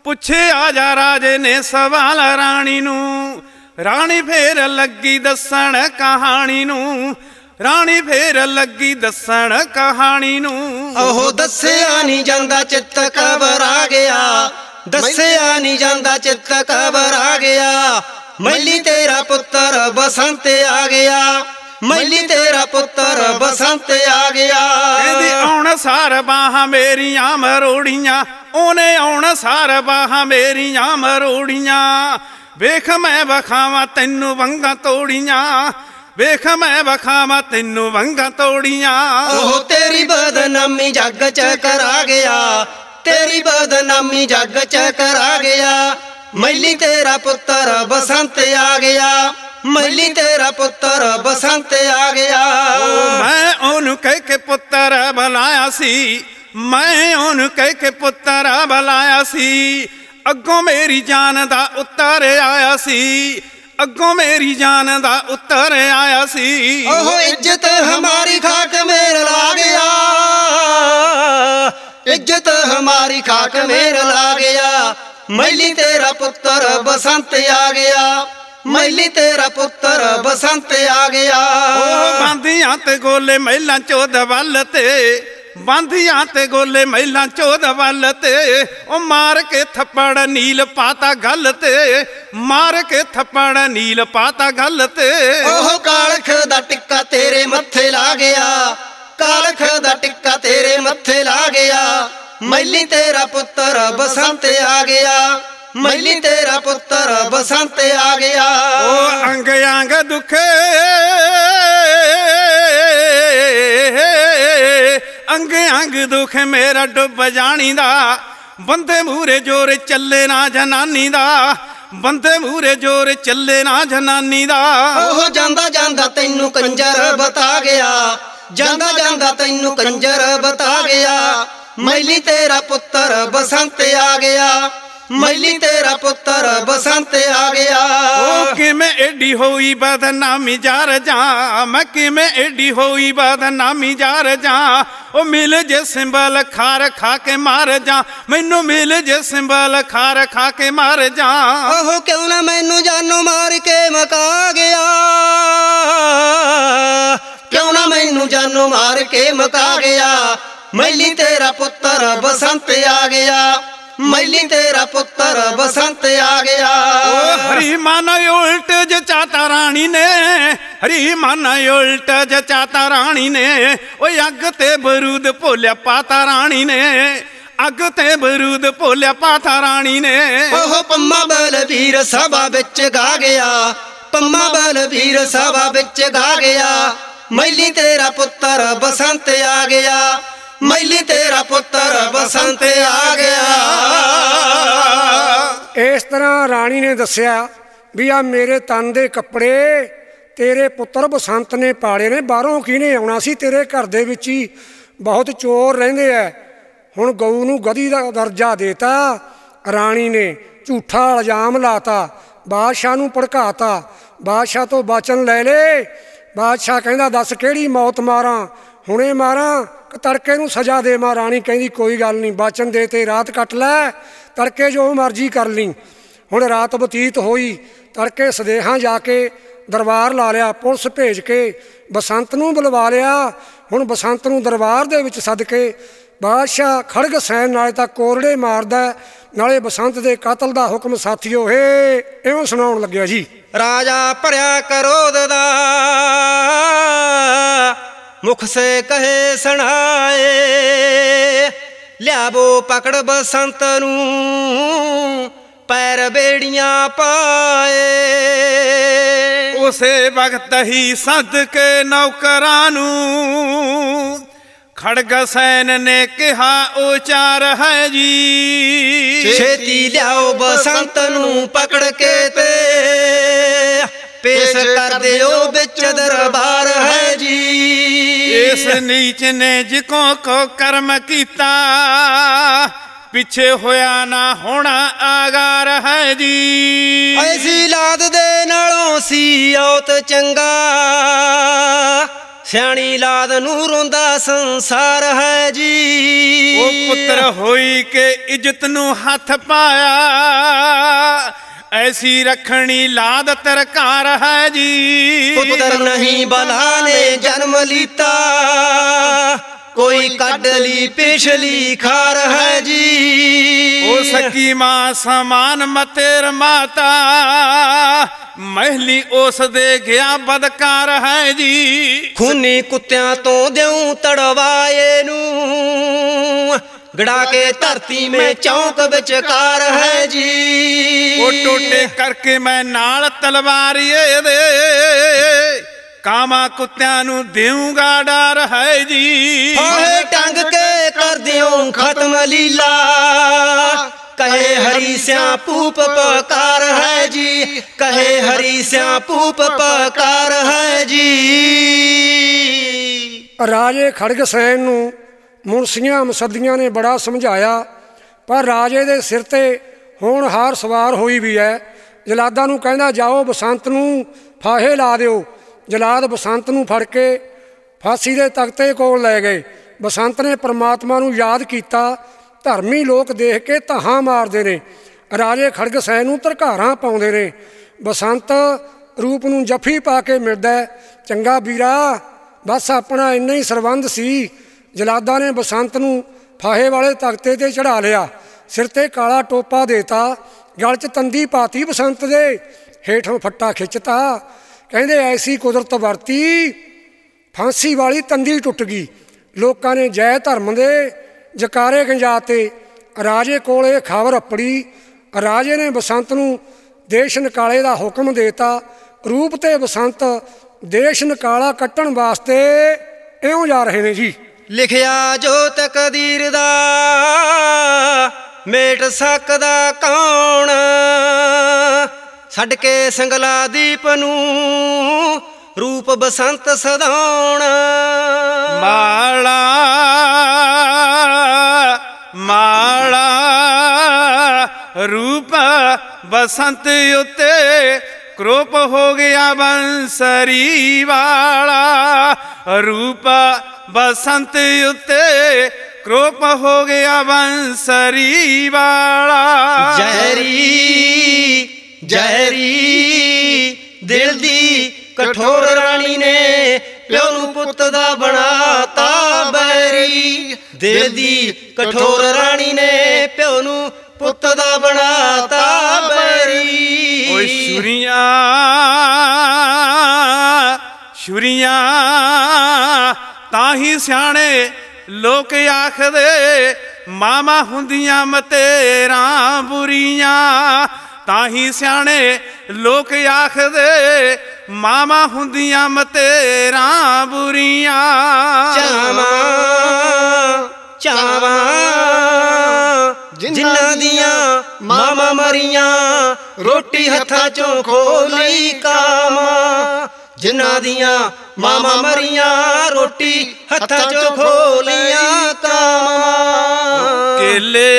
ਪੁੱਛਿਆ ਜਾ ਰਾਜੇ ਨੇ ਸਵਾਲ ਰਾਣੀ ਨੂੰ, ਰਾਣੀ ਫੇਰ ਲੱਗੀ ਦੱਸਣ ਕਹਾਣੀ ਨੂੰ, ਰਾਣੀ ਫੇਰ ਲੱਗੀ ਦੱਸਣ ਕਹਾਣੀ ਨੂੰ। ਉਹ ਦੱਸਿਆ ਨਹੀਂ ਜਾਂਦਾ ਚਿੱਤ ਘਬਰਾ ਗਿਆ, ਦੱਸਿਆ ਨਹੀਂ ਜਾਂਦਾ ਚਿੱਤ ਘਬਰਾ ਗਿਆ, ਮੈਲੀ ਤੇਰਾ ਪੁੱਤਰ ਬਸੰਤ ਆ ਗਿਆ, ਮੈਲੀ ਤੇਰਾ ਪੁੱਤਰ ਬਸੰਤ ਆ ਗਿਆ। ਕਹਿੰਦੀ ਆਉਣ ਸਾਰ ਬਾਹਾਂ ਮੇਰੀਆਂ ਮਰੋੜੀਆਂ, ਉਹਨੇ ਆਉਣ ਸਾਰ ਬਾਹਾਂ ਮੇਰੀਆਂ ਮਰੋੜੀਆਂ, ਵੇਖ ਮੈਂ ਵਖਾਵਾਂ ਤੈਨੂੰ ਵੰਗਾਂ ਤੋੜੀਆਂ, ਵੇਖ ਮੈਂ ਵਖਾਵਾਂ ਤੈਨੂੰ ਵੰਗਾਂ ਤੋੜੀਆਂ। ਉਹ ਤੇਰੀ ਬਦਨਾਮੀ ਜੱਗ ਚ ਕਰਾ ਗਿਆ, ਤੇਰੀ ਬਦਨਾਮੀ ਜੱਗ ਚ ਕਰਾ ਗਿਆ, ਮੈਲੀ ਤੇਰਾ ਪੁੱਤਰ ਬਸੰਤ ਆ ਗਿਆ, ਮੈਲੀ ਤੇਰਾ ਪੁੱਤਰ ਬਸੰਤ ਆ ਗਿਆ। ਮੈਂ ਉਹਨੂੰ ਕਹਿ ਕੇ ਪੁੱਤਰ ਬੁਲਾਇਆ ਸੀ, ਮੈਂ ਉਹਨੂੰ ਕਹਿ ਕੇ ਪੁੱਤਰ ਬੁਲਾਇਆ ਸੀ, ਅੱਗੋਂ ਮੇਰੀ ਜਾਨ ਦਾ ਉੱਤਰ ਆਇਆ ਸੀ, ਅੱਗੋਂ ਮੇਰੀ ਜਾਨ ਦਾ ਉੱਤਰ ਆਇਆ ਸੀ। ਉਹ ਇੱਜ਼ਤ ਹਮਾਰੀ ਖਾਕ ਮੇਰ ਲਾ ਗਿਆ, ਇੱਜ਼ਤ ਹਮਾਰੀ ਖਾਕ ਮੇਰ ਲਾ ਗਿਆ, ਮੈਲੀ ਤੇਰਾ ਪੁੱਤਰ ਬਸੰਤ ਆ ਗਿਆ, ਮੈਲੀ ਤੇਰਾ ਪੁੱਤਰ ਬਸੰਤ ਆ ਗਿਆ। ਉਹ ਬਾਂਦੀਆਂ ਤੇ ਗੋਲੇ ਮਹਿਲਾਂ ਚੋਦ ਵੱਲ ਤੇ, ਬਾਂਦੀਆਂ ਤੇ ਗੋਲੇ ਮਹਿਲਾਂ ਚੋਦ ਵੱਲ ਤੇ, ਉਹ ਮਾਰ ਕੇ ਥੱਪੜ ਨੀਲ ਪਾਤਾ ਗੱਲ ਤੇ, ਮਾਰ ਕੇ ਥੱਪੜ ਨੀਲ ਪਾਤਾ ਗੱਲ ਤੇ। ਉਹ ਕਾਲਖ ਦਾ ਟਿੱਕਾ ਤੇਰੇ ਮੱਥੇ ਲਾ ਗਿਆ, ਕਾਲਖ ਦਾ ਟਿੱਕਾ ਤੇਰੇ ਮੱਥੇ ਲਾ ਗਿਆ, ਮੈਲੀ ਤੇਰਾ ਪੁੱਤਰ ਬਸੰਤ ਆ ਗਿਆ, ਮੈਲੀ ਤੇਰਾ ਪੁੱਤਰ ਬਸੰਤ ਆ ਗਿਆ। ਉਹ ਅੰਗ ਅੰਗ ਦੁਖੇ, ਅੰਗ ਅੰਗ ਦੁਖ ਮੇਰਾ ਡੁੱਬ ਜਾਣੀ ਦਾ, ਬੰਦੇ ਮੂਰੇ ਜੋਰ ਚੱਲੇ ਨਾ ਜਨਾਨੀ ਦਾ, ਬੰਦੇ ਮੂਰੇ ਜੋਰ ਚੱਲੇ ਨਾ ਜਨਾਨੀ ਦਾ। ਉਹ ਜਾਂਦਾ ਜਾਂਦਾ ਤੈਨੂੰ ਕੰਜਰ ਬਤਾ ਗਿਆ, ਜਾਂਦਾ ਜਾਂਦਾ ਤੈਨੂੰ ਕੰਜਰ ਬਤਾ ਗਿਆ, ਮੈਲੀ ਤੇਰਾ ਪੁੱਤਰ ਬਸੰਤ ਆ ਗਿਆ, ਮੈਲੀ ਤੇਰਾ ਪੁੱਤਰ ਬਸੰਤ ਆ ਗਿਆ। ਉਹ ਕਿਵੇਂ ਏਡੀ ਹੋਈ ਬਦਨਾਮੀ ਜਾਰ ਜਾ, ਮੈਂ ਕਿਵੇਂ ਏਡੀ ਹੋਈ ਬਦਨਾਮੀ ਜਾਰ ਜਾ, ਉਹ ਮਿਲ ਜੇ ਸਿੰਬਲ ਖਾਰ ਖਾ ਕੇ ਮਾਰ ਜਾ, ਮੈਨੂੰ ਮਿਲ ਜੇ ਸਿੰਬਲ ਖਾਰ ਖਾ ਕੇ ਮਾਰ ਜਾ। ਉਹ ਕਿਉਂ ਨਾ ਮੈਨੂੰ ਜਾਨੋਂ ਮਾਰ ਕੇ ਮਕਾ ਗਿਆ, ਕਿਉਂ ਨਾ ਮੈਨੂੰ ਜਾਨੋਂ ਮਾਰ ਕੇ ਮਕਾ ਗਿਆ, ਮੈਲੀ ਤੇਰਾ ਪੁੱਤਰ ਬਸੰਤ ਆ ਗਿਆ, ਮੈਲੀ ਤੇਰਾ ਪੁੱਤਰ ਬਸੰਤ ਆ ਗਿਆ। ਓ ਹਰੀ ਮਨ ਉਲਟ ਜਚਾਤਾ ਰਾਣੀ ਨੇ, ਹਰੀ ਮਨ ਉਲਟ ਜਚਾਤਾ ਰਾਣੀ ਨੇ, ਓਏ ਅੱਗ ਤੇ ਬਰੂਦ ਭੋਲਿਆ ਪਾਤਾ ਰਾਣੀ ਨੇ, ਅੱਗ ਤੇ ਬਰੂਦ ਭੋਲਿਆ ਪਾਤਾ ਰਾਣੀ ਨੇ। ਉਹ ਪੰਮਾ ਬਲਬੀਰ ਸਭਾ ਵਿੱਚ ਗਾ ਗਿਆ, ਪੰਮਾ ਬਲਬੀਰ ਸਭਾ ਵਿੱਚ ਗਾ ਗਿਆ, ਮੈਲੀ ਤੇਰਾ ਪੁੱਤਰ ਬਸੰਤ ਆ ਗਿਆ, ਮੈਲੀ ਤੇਰਾ ਪੁੱਤਰ ਬਸੰਤ ਆ ਗਿਆ। ਇਸ ਤਰ੍ਹਾਂ ਰਾਣੀ ਨੇ ਦੱਸਿਆ ਵੀ ਆ ਮੇਰੇ ਤਨ ਦੇ ਕੱਪੜੇ ਤੇਰੇ ਪੁੱਤਰ ਬਸੰਤ ਨੇ ਪਾੜੇ ਨੇ, ਬਾਹਰੋਂ ਕਿਹਨੇ ਆਉਣਾ ਸੀ, ਤੇਰੇ ਘਰ ਦੇ ਵਿੱਚ ਹੀ ਬਹੁਤ ਚੋਰ ਰਹਿੰਦੇ ਐ। ਹੁਣ ਗਊ ਨੂੰ ਗਧੀ ਦਾ ਦਰਜਾ ਦੇਤਾ ਰਾਣੀ ਨੇ, ਝੂਠਾ ਇਲਜ਼ਾਮ ਲਾਤਾ, ਬਾਦਸ਼ਾਹ ਨੂੰ ਭੜਕਾਤਾ, ਬਾਦਸ਼ਾਹ ਤੋਂ ਬਚਨ ਲੈ ਲੇ। ਬਾਦਸ਼ਾਹ ਕਹਿੰਦਾ ਦੱਸ ਕਿਹੜੀ ਮੌਤ ਮਾਰਾਂ, ਹੁਣੇ ਮਾਰਾਂ ਕਿ ਤੜਕੇ ਨੂੰ ਸਜ਼ਾ ਦੇਵਾਂ। ਰਾਣੀ ਕਹਿੰਦੀ ਕੋਈ ਗੱਲ ਨਹੀਂ, ਬਚਨ ਦੇ ਤੇ ਰਾਤ ਕੱਟ ਲੈ, ਤੜਕੇ ਜੋ ਮਰਜ਼ੀ ਕਰ ਲਈ। ਹੁਣ ਰਾਤ ਬਤੀਤ ਹੋਈ, ਤੜਕੇ ਸਦੇਹਾਂ ਜਾ ਕੇ ਦਰਬਾਰ ਲਾ ਲਿਆ, ਪੁਲਿਸ ਭੇਜ ਕੇ ਬਸੰਤ ਨੂੰ ਬੁਲਵਾ ਲਿਆ। ਹੁਣ ਬਸੰਤ ਨੂੰ ਦਰਬਾਰ ਦੇ ਵਿੱਚ ਸੱਦ ਕੇ ਬਾਦਸ਼ਾਹ ਖੜਗ ਸੈਨ ਨਾਲੇ ਤਾਂ ਕੋਰੜੇ ਮਾਰਦਾ, ਨਾਲੇ ਬਸੰਤ ਦੇ ਕਤਲ ਦਾ ਹੁਕਮ ਸਾਥੀਓ ਹੇ ਇਉਂ ਸੁਣਾਉਣ ਲੱਗਿਆ ਜੀ। ਰਾਜਾ ਭਰਿਆ ਕਰੋਧ ਦਾ ਮੁਖ ਸੇ ਕਹੇ ਸੁਣਾਏ, ਲਿਆਵੋ ਪਕੜ ਬਸੰਤ ਨੂੰ ਪੈਰ ਬੇੜੀਆਂ ਪਾਏ। ਉਸੇ ਵਕਤ ਹੀ ਸੱਦ ਕੇ ਨੌਕਰਾਂ ਨੂੰ ਖੜਗ ਸੈਨ ਨੇ ਕਿਹਾ ਉਚਾਰ ਹੈ ਜੀ, ਛੇਤੀ ਲਿਆਓ ਬਸੰਤ ਨੂੰ ਪਕੜ ਕੇ ਤੇ ਪੇਸ਼ ਕਰ ਦਿਓ ਵਿੱਚ ਦਰਬਾਰ ਹੈ ਜੀ। ਇਸ ਨੀਚ ਨੇ ਜਿਕੋ ਕੋ ਕਰਮ ਕੀਤਾ, ਪਿੱਛੇ ਹੋਇਆ ਨਾ ਹੋਣਾ ਆਗਾਰ ਹੈ ਜੀ। ਐਸੀ ਲਾਦ ਦੇ ਨਾਲੋਂ ਸੀ ਔਤ ਚੰਗਾ, ਸਿਆਣੀ ਲਾਦ ਨੂੰ ਰੋਂਦਾ ਸੰਸਾਰ ਹੈ ਜੀ। ਉਹ ਪੁੱਤਰ ਹੋਈ ਕੇ ਇੱਜ਼ਤ ਨੂੰ ਹੱਥ ਪਾਇਆ, ਐਸੀ ਰੱਖਣੀ ਲਾਦ ਤਰਕਾਰ ਹੈ ਜੀ। ਪੁੱਤਰ ਨਹੀਂ ਬਲਾ ਨੇ ਜਨਮ ਲੀਤਾ, ਕੋਈ ਕੱਢ ਲਈ ਪਿਛਲੀ ਖਾਰ ਹੈ ਜੀ। ਉਹ ਸਕੀ ਮਾਂ ਸਮਾਨ ਮਤੇਰ ਮਾਤਾ, ਮਹਿਲੀ ਉਸ ਦੇ ਗਿਆ ਬਦਕਾਰ ਹੈ ਜੀ। ਖੂਨੀ ਕੁੱਤਿਆਂ ਤੋਂ ਦਿਉ ਤੜਵਾਏ ਨੂੰ, ਗੜਾ ਕੇ ਧਰਤੀ ਮੇ ਚੌਂਕ ਵਿਚਕਾਰ ਹੈ ਜੀ। ਉਹ ਟੋਟੇ ਕਰਕੇ ਮੈਂ ਨਾਲ ਤਲਵਾਰ ਇਹਦੇ, ਕਾਮਾ ਕੁੱਤਿਆਂ ਨੂੰ ਦੇਊਂਗਾ ਡਰ ਹੈ ਜੀ। ਫਾਹੇ ਟੰਗ ਕੇ ਕਰ ਦਿਓ ਖਤਮ ਲੀਲਾ, ਕਹੇ ਹਰੀ ਸਿਆ ਪੂਪ ਪਕਾਰ ਹੈ ਜੀ। ਕਹੇ ਹਰੀ ਸਿਆ ਪੂਪ ਪਕਾਰ ਹੈ ਜੀ। ਰਾਜੇ ਖੜਗ ਸੈਨ ਨੂੰ ਮੁਨਸ਼ੀਆਂ ਮਸੱਦੀਆਂ ਨੇ ਬੜਾ ਸਮਝਾਇਆ, ਪਰ ਰਾਜੇ ਦੇ ਸਿਰ ਤੇ ਹੋਣਹਾਰ ਸਵਾਰ ਹੋਈ ਵੀ ਹੈ। ਜਲਾਦਾਂ ਨੂੰ ਕਹਿੰਦਾ ਜਾਓ ਬਸੰਤ ਨੂੰ ਫਾਹੇ ਲਾ ਦਿਓ। ਜਲਾਦ ਬਸੰਤ ਨੂੰ ਫੜ ਕੇ ਫਾਂਸੀ ਦੇ ਤਖਤੇ ਕੋਲ ਲੈ ਗਏ। ਬਸੰਤ ਨੇ ਪਰਮਾਤਮਾ ਨੂੰ ਯਾਦ ਕੀਤਾ। ਧਰਮੀ ਲੋਕ ਦੇਖ ਕੇ ਧਾਹਾਂ ਮਾਰਦੇ ਨੇ, ਰਾਜੇ ਖੜਗ ਸੈਨ ਨੂੰ ਧਰਕਾਰਾਂ ਪਾਉਂਦੇ ਨੇ। ਬਸੰਤ ਰੂਪ ਨੂੰ ਜੱਫੀ ਪਾ ਕੇ ਮਿਲਦਾ, ਚੰਗਾ ਵੀਰਾ ਬਸ ਆਪਣਾ ਇੰਨਾ ਹੀ ਸਰਬੰਧ ਸੀ। ਜਲਾਦਾਂ ਨੇ ਬਸੰਤ ਨੂੰ ਫਾਹੇ ਵਾਲੇ ਤਖਤੇ 'ਤੇ ਚੜ੍ਹਾ ਲਿਆ, ਸਿਰ 'ਤੇ ਕਾਲਾ ਟੋਪਾ ਦੇਤਾ, ਗਲ 'ਚ ਤੰਦੀ ਪਾਤੀ ਬਸੰਤ ਦੇ, ਹੇਠੋਂ ਫੱਟਾ ਖਿੱਚਤਾ। ਕਹਿੰਦੇ ਐਸੀ ਕੁਦਰਤ ਵਰਤੀ, ਫਾਂਸੀ ਵਾਲੀ ਤੰਦੀ ਟੁੱਟ ਗਈ। ਲੋਕਾਂ ਨੇ ਜੈ ਧਰਮ ਦੇ ਜਕਾਰੇ ਗੰਜਾਤੇ। ਰਾਜੇ ਕੋਲ ਇਹ ਖਬਰ ਅੱਪੜੀ। ਰਾਜੇ ਨੇ ਬਸੰਤ ਨੂੰ ਦੇਸ਼ ਨਿਕਾਲੇ ਦਾ ਹੁਕਮ ਦੇਤਾ। ਰੂਪ ਤੇ ਬਸੰਤ ਦੇਸ਼ ਨਿਕਾਲਾ ਕੱਟਣ ਵਾਸਤੇ ਇਉਂ ਜਾ ਰਹੇ ਨੇ ਜੀ। ਲਿਖਿਆ ਜੋ ਤਕਦੀਰ ਦਾ ਮੇਟ ਸਕਦਾ ਕੌਣ, ਛੱਡ ਕੇ ਸੰਗਲਾ ਦੀਪ ਨੂੰ ਰੂਪ ਬਸੰਤ ਸਦਾਉਣ। ਮਾਲਾ ਮਾਲਾ ਰੂਪ ਬਸੰਤ ਉੱਤੇ ਕਰੋਪ ਹੋ ਗਿਆ ਬੰਸਰੀ ਵਾਲਾ। ਰੂਪ ਬਸੰਤ ਉੱਤੇ ਕਰੋਪ ਹੋ ਗਿਆ ਬੰਸਰੀ ਵਾਲਾ। ਜ਼ਹਿਰੀ ਜ਼ਹਿਰੀ ਦਿਲ ਦੀ ਕਠੋਰ ਰਾਣੀ ਨੇ ਪਿਓ ਨੂੰ ਪੁੱਤ ਦਾ ਬਣਾਤਾ ਬੈਰੀ। ਦਿਲ ਦੀ ਕਠੋਰ ਰਾਣੀ ਨੇ ਪਿਓ ਨੂੰ ਪੁੱਤ ਦਾ ਬਣਾਤਾ ਬੈਰੀ। ਓਏ ਛੁਰੀਆਂ ਛੁਰੀਆਂ ਤਾਂ ਹੀ ਸਿਆਣੇ ਲੋਕ ਆਖਦੇ, ਮਾਮਾ ਹੁੰਦੀਆਂ ਮਤੇਰਾਂ ਬੁਰੀਆਂ। ਤਾਂ ਹੀ ਸਿਆਣੇ ਲੋਕ ਆਖਦੇ, ਮਾਮਾ ਹੁੰਦੀਆਂ ਮਤੇਰਾਂ ਬੁਰੀਆਂ। ਚਾਵਾਂ ਚਾਵਾਂ ਜਿਨ੍ਹਾਂ ਦੀਆਂ ਮਾਵਾਂ ਮਰੀਆਂ, ਰੋਟੀ ਹੱਥਾਂ ਚੋਂ ਖੋਲੀ ਕਾਵਾਂ। ਜਿਨ੍ਹਾਂ ਦੀਆਂ ਮਾਵਾਂ ਮਰੀਆਂ, ਰੋਟੀ ਹੱਥਾਂ ਚੋਂ ਖੋਲੀਆਂ ਕਾਵਾਂ। ਕੇਲੇ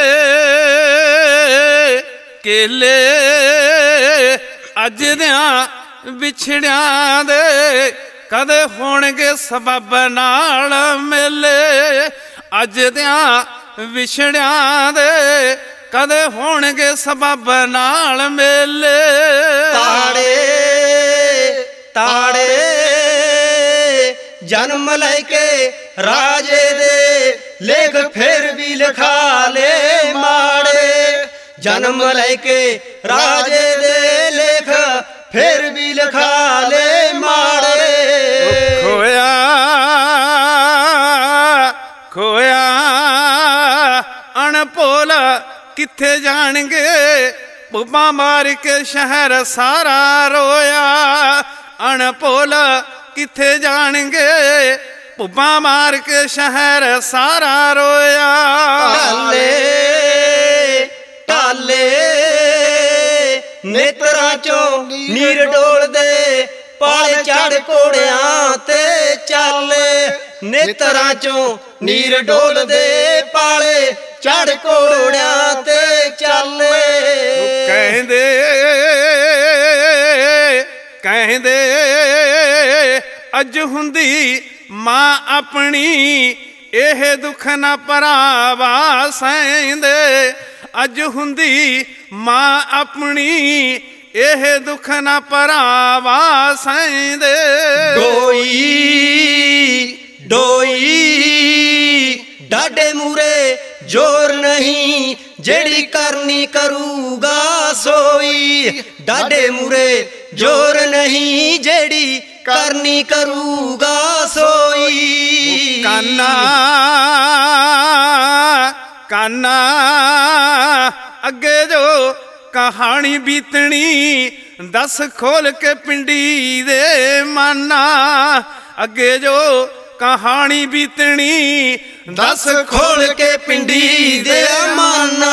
ਕੇਲੇ ਅੱਜ ਦਿਆਂ ਵਿਛੜਿਆਂ ਦੇ, ਕਦੇ ਹੋਣਗੇ ਸਬੱਬ ਨਾਲ ਮੇਲੇ। ਅੱਜ ਦਿਆਂ ਵਿਛੜਿਆਂ ਦੇ, ਕਦੇ ਹੋਣਗੇ ਸਬੱਬ ਨਾਲ ਮੇਲੇ। ਤਾੜੇ ਤਾੜੇ ਜਨਮ ਲੈ ਕੇ ਰਾਜੇ ਦੇ, ਲੇਖ ਫਿਰ ਵੀ ਲਿਖਾ ਲੈ ਮਾੜੇ। ਜਨਮ ਲੈ ਕੇ ਰਾਜੇ ਦੇ, ਲੇਖ ਫਿਰ ਵੀ ਲਿਖਾ ਲੈ ਮਾੜੇ। ਖੋਇਆ ਖੋਇਆ ਅਣਭੋਲ ਕਿੱਥੇ ਜਾਣਗੇ, ਪੁੱਬਾਂ ਮਾਰ ਕੇ ਸ਼ਹਿਰ ਸਾਰਾ ਰੋਇਆ। ਅਣਭੋਲ ਕਿੱਥੇ ਜਾਣਗੇ, ਪੁੱਬਾਂ ਮਾਰ ਕੇ ਸ਼ਹਿਰ ਸਾਰਾ ਰੋਇਆ। ਢਾਲੇ ਢਾਲੇ ਨੇਤਰਾਂ ਚੋਂ ਨੀਰ ਡੋਲਦੇ, ਪਾਲੇ ਚੜ ਘੋੜਿਆਂ ਤੇ ਚਾਲੇ। ਨੇਤਰਾਂ ਚੋਂ ਨੀਰ ਡੋਲਦੇ, ਪਾਲੇ ਚੜ ਘੋੜਿਆਂ ਤੇ ਚਾਲੇ। ਕਹਿੰਦੇ ਕਹਿੰਦੇ ਅੱਜ ਹੁੰਦੀ ਮਾਂ ਆਪਣੀ ਇਹ ਦੁੱਖ ਨਾ ਭਰਾਵਾ ਸਹਿੰਦੇ। ਅੱਜ ਹੁੰਦੀ ਮਾਂ ਆਪਣੀ ਇਹ ਦੁੱਖ ਨਾ ਭਰਾਵਾ ਸਹਿੰਦੇ। ਡੋਈ ਡੋਈ ਡਾਡੇ ਮੂਰੇ ਜ਼ੋਰ ਨਹੀਂ, ਜਿਹੜੀ ਕਰਨੀ ਕਰੂਗਾ ਸੋਈ। ਡਾਡੇ ਮੂਰੇ ਜ਼ੋਰ ਨਹੀਂ, ਜਿਹੜੀ ਕਰਨੀ ਕਰੂਗਾ ਸੋਈ। ਕਾਨਾ ਕਾਨਾ ਅੱਗੇ ਜੋ ਕਹਾਣੀ ਬੀਤਣੀ, ਦੱਸ ਖੋਲ ਕੇ ਪਿੰਡੀ ਦੇ ਮਾਨਾ। ਅੱਗੇ ਜੋ ਕਹਾਣੀ ਬੀਤਣੀ, ਦੱਸ ਖੋਲ ਕੇ ਪਿੰਡੀ ਦੇ ਮਾਨਾ।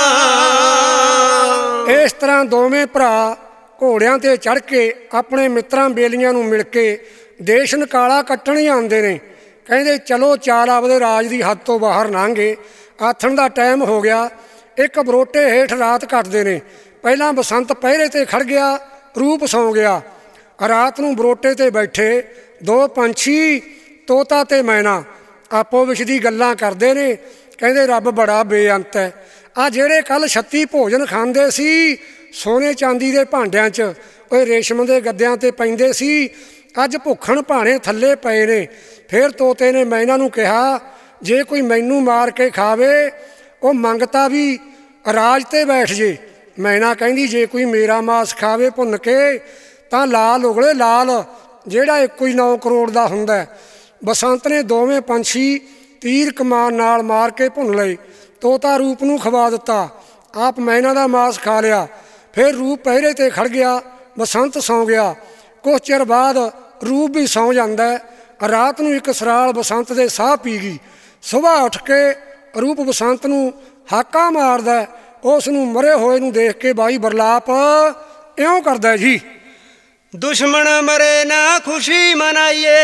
ਇਸ ਤਰ੍ਹਾਂ ਦੋਵੇਂ ਭਰਾ ਘੋੜਿਆਂ ਤੇ ਚੜ੍ਹ ਕੇ ਆਪਣੇ ਮਿੱਤਰਾਂ ਬੇਲੀਆਂ ਨੂੰ ਮਿਲ ਕੇ ਦੇਸ਼ ਨਿਕਾਲਾ ਕੱਟਣ ਹੀ ਆਉਂਦੇ ਨੇ। ਕਹਿੰਦੇ ਚਲੋ ਚਾਲ ਆਪਦੇ ਰਾਜ ਦੀ ਹੱਦ ਤੋਂ ਬਾਹਰ ਲੰਘੇ। ਆਥਣ ਦਾ ਟਾਈਮ ਹੋ ਗਿਆ। ਇੱਕ ਬਰੋਟੇ ਹੇਠ ਰਾਤ ਕੱਟਦੇ ਨੇ। ਪਹਿਲਾਂ ਬਸੰਤ ਪਹਿਰੇ ਤੇ ਖੜ ਗਿਆ, ਰੂਪ ਸੌਂ ਗਿਆ। ਰਾਤ ਨੂੰ ਬਰੋਟੇ ਤੇ ਬੈਠੇ ਦੋ ਪੰਛੀ, ਤੋਤਾ ਤੇ ਮੈਨਾ, ਆਪੋ ਵਿੱਚ ਦੀ ਗੱਲਾਂ ਕਰਦੇ ਨੇ। ਕਹਿੰਦੇ ਰੱਬ ਬੜਾ ਬੇਅੰਤ ਹੈ। ਆ ਜਿਹੜੇ ਕੱਲ੍ਹ ਛੱਤੀ ਭੋਜਨ ਖਾਂਦੇ ਸੀ ਸੋਨੇ ਚਾਂਦੀ ਦੇ ਭਾਂਡਿਆਂ 'ਚ, ਉਹ ਰੇਸ਼ਮ ਦੇ ਗੱਦਿਆਂ 'ਤੇ ਪੈਂਦੇ ਸੀ, ਅੱਜ ਭੁੱਖਣ ਭਾਣੇ ਥੱਲੇ ਪਏ ਨੇ। ਫਿਰ ਤੋਤੇ ਨੇ ਮੈਨਾ ਨੂੰ ਕਿਹਾ, ਜੇ ਕੋਈ ਮੈਨੂੰ ਮਾਰ ਕੇ ਖਾਵੇ ਉਹ ਮੰਗਤਾ ਵੀ ਰਾਜ 'ਤੇ ਬੈਠ ਜੇ। ਮੈਨਾ ਕਹਿੰਦੀ ਜੇ ਕੋਈ ਮੇਰਾ ਮਾਸ ਖਾਵੇ ਭੁੰਨ ਕੇ ਤਾਂ ਲਾਲ ਉਗਲੇ ਲਾਲ, ਜਿਹੜਾ ਇੱਕੋ ਹੀ ਨੌ ਕਰੋੜ ਦਾ ਹੁੰਦਾ। ਬਸੰਤ ਨੇ ਦੋਵੇਂ ਪੰਛੀ ਤੀਰ ਕਮਾਨ ਨਾਲ ਮਾਰ ਕੇ ਭੁੰਨ ਲਏ। ਤੋਤਾ ਰੂਪ ਨੂੰ ਖਵਾ ਦਿੱਤਾ, ਆਪ ਮੈਨਾ ਦਾ ਮਾਸ ਖਾ ਲਿਆ। ਫਿਰ ਰੂਪ ਪਹਿਰੇ ਤੇ ਖੜ ਗਿਆ, ਬਸੰਤ ਸੌਂ ਗਿਆ। ਕੁਛ ਚਿਰ ਬਾਅਦ ਰੂਪ ਵੀ ਸੌਂ ਜਾਂਦਾ। ਰਾਤ ਨੂੰ ਇੱਕ ਸਰਾਲ ਬਸੰਤ ਦੇ ਸਾਹ ਪੀ ਗਈ। ਸੁਬਾਹ ਉੱਠ ਕੇ ਰੂਪ ਬਸੰਤ ਨੂੰ ਹਾਕਾ ਮਾਰਦਾ। ਉਸ ਨੂੰ ਮਰੇ ਹੋਏ ਨੂੰ ਦੇਖ ਕੇ ਬਾਈ ਬਰਲਾਪ ਇਉਂ ਕਰਦਾ ਜੀ, ਦੁਸ਼ਮਣ ਮਰੇ ਨਾ ਖੁਸ਼ੀ ਮਨਾਈਏ,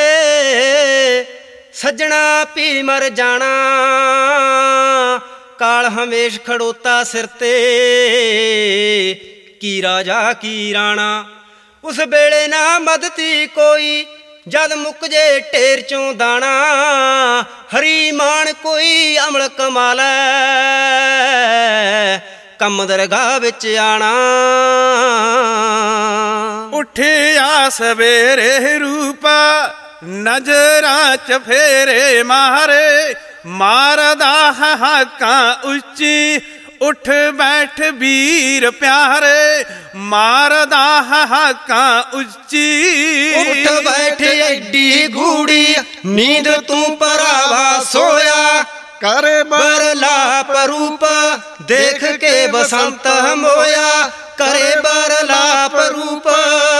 ਸੱਜਣਾ ਪੀ ਮਰ ਜਾਣਾ। ਕਾਲ ਹਮੇਸ਼ ਖੜੋਤਾ ਸਿਰ ਤੇ, ਕੀ ਰਾਜਾ ਕੀ ਰਾਣਾ। ਉਸ ਵੇਲੇ ਨਾ ਮਦਤੀ ਕੋਈ, ਜਦ ਮੁੱਕ ਜੇ ਢੇਰ ਚੋਂ ਦਾਣਾ। ਹਰੀ ਮਾਨ ਕੋਈ ਅਮਲ ਕਮਾਲੈ, ਕੰਮ ਦਰਗਾਹ ਵਿੱਚ ਆਣਾ। ਉੱਠਿਆ ਸਵੇਰੇ ਰੂਪ ਨਜ਼ਰਾਂ 'ਚ ਫੇਰੇ ਮਾਰੇ, ਮਾਰਦਾ ਹਾਕਾਂ ਉੱਚੀ, ਉੱਠ ਬੈਠ ਵੀਰ ਪਿਆਰੇ। ਮਾਰਦਾ ਹਾਕਾਂ ਉੱਚੀ, ਉੱਠ ਬੈਠ ਐਡੀ ਗੂੜੀ ਨੀਂਦ ਤੂੰ ਭਰਾਵਾ ਸੋਇਆ। ਕਰ ਬਰਲਾਪ ਰੂਪ ਦੇਖ ਕੇ ਬਸੰਤ ਮੋਇਆ। ਕਰੇ ਬਰਲਾਪ ਰੂਪ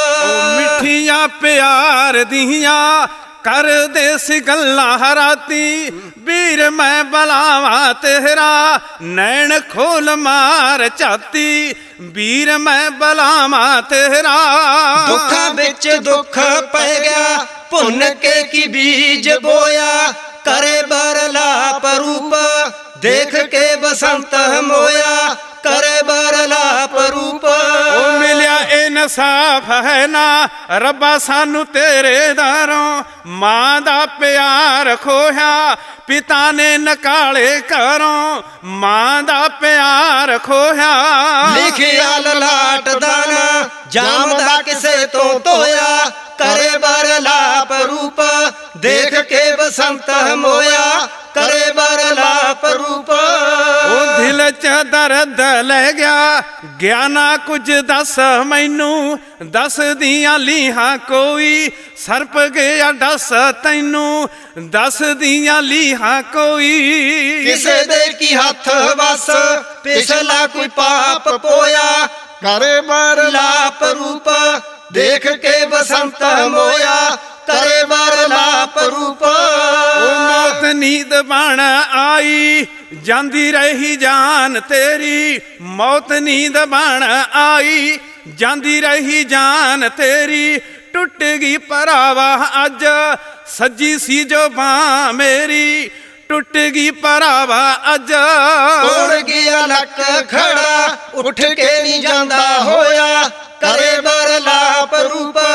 ਮਿੱਠੀਆਂ ਪਿਆਰ ਦੀਆਂ ਕਰਦੇ ਸੀ ਗੱਲਾਂ ਰਾਤੀ। ਵੀਰ ਮੈਂ ਬਲਾਵਾਂ ਤੇਰਾ, ਨੈਣ ਖੋਲ ਮਾਰ ਝਾਤੀ। ਵੀਰ ਮੈਂ ਬਲਾਵਾਂ ਤੇਰਾ, ਦੁੱਖਾਂ ਵਿੱਚ ਦੁੱਖ ਪੈ ਗਿਆ, ਭੁੰਨ ਕੇ ਕੀ ਬੀਜ ਬੋਇਆ। ਕਰੇ ਬਰਲਾਪ ਰੂਪ ਦੇਖ ਕੇ ਬਸੰਤ ਮੋਇਆ। ਕਰੇ ਬਰਲਾਪ ਰੂਪ ਉਹ ਮਿਲਿਆ ਇਨਸਾਫ ਹੈ ਨਾ ਰੱਬਾ ਸਾਨੂੰ ਤੇਰੇ ਦਰੋਂ। ਮਾਂ ਦਾ ਪਿਆਰ ਖੋਹਿਆ ਪਿਤਾ ਨੇ ਨਕਾਲੇ ਘਰੋਂ। ਮਾਂ ਦਾ ਪਿਆਰ ਖੋਹਿਆ ਲਿਖਿਆ ਲਲਾਟ ਦਾਣਾ, ਜਾਮਦਾ ਕਿਸੇ ਤੋਂ ਧੋਇਆ। ਕਰੇ ਬਰਲਾਪ ਰੂਪ ਦੇਖ ਕੇ ਬਸੰਤ ਮੋਇਆ। ਕਰੇ ਬਰਲਾਪ ਰੂਪ ਉਹ ਦਿਲ 'ਚ ਦਰਦ ਲੈ ਗਿਆ, ਗਿਆਨਾ ਕੁਝ ਦੱਸ ਮੈਨੂੰ। ਦੱਸਦੀਆਂ ਲੀਹਾਂ ਕੋਈ ਸਰਪ ਗਿਆ ਦੱਸ ਤੈਨੂੰ। ਦੱਸਦੀਆਂ ਲੀਹਾਂ ਕੋਈ ਕਿਸੇ ਦੇ ਕੀ ਹੱਥ ਵਸ, ਪਿਛਲਾ ਕੋਈ ਪਾਪ ਪੋਇਆ। ਕਰੇ ਬਰਲਾਪ ਰੂਪ ਦੇਖ ਕੇ ਬਸੰਤ ਮੋਇਆ। ਕਰੇ ਬਰਲਾਪ ਰੂਪ ਉਹ ਮੌਤ ਨੀਂਦ ਬਣ ਆਈ, ਜਾਂਦੀ ਰਹੀ ਜਾਨ ਤੇਰੀ। ਮੌਤ ਨੀਂਦ ਬਣ ਆਈ, ਜਾਂਦੀ ਰਹੀ ਜਾਨ ਤੇਰੀ। ਟੁੱਟ ਗਈ ਭਰਾਵਾ ਅੱਜ ਸੱਜੀ ਸੀ ਜੋ ਬਾਂਹ ਮੇਰੀ। ਟੁੱਟ ਗਈ ਭਰਾਵਾ ਅੱਜ ਤੋੜ ਗਿਆ ਲੱਕ ਖੜਾ, ਉੱਠ ਕੇ ਨਹੀਂ ਜਾਂਦਾ ਹੋਇਆ। ਕਰੇ ਬਰਲਾਪ ਰੂਪ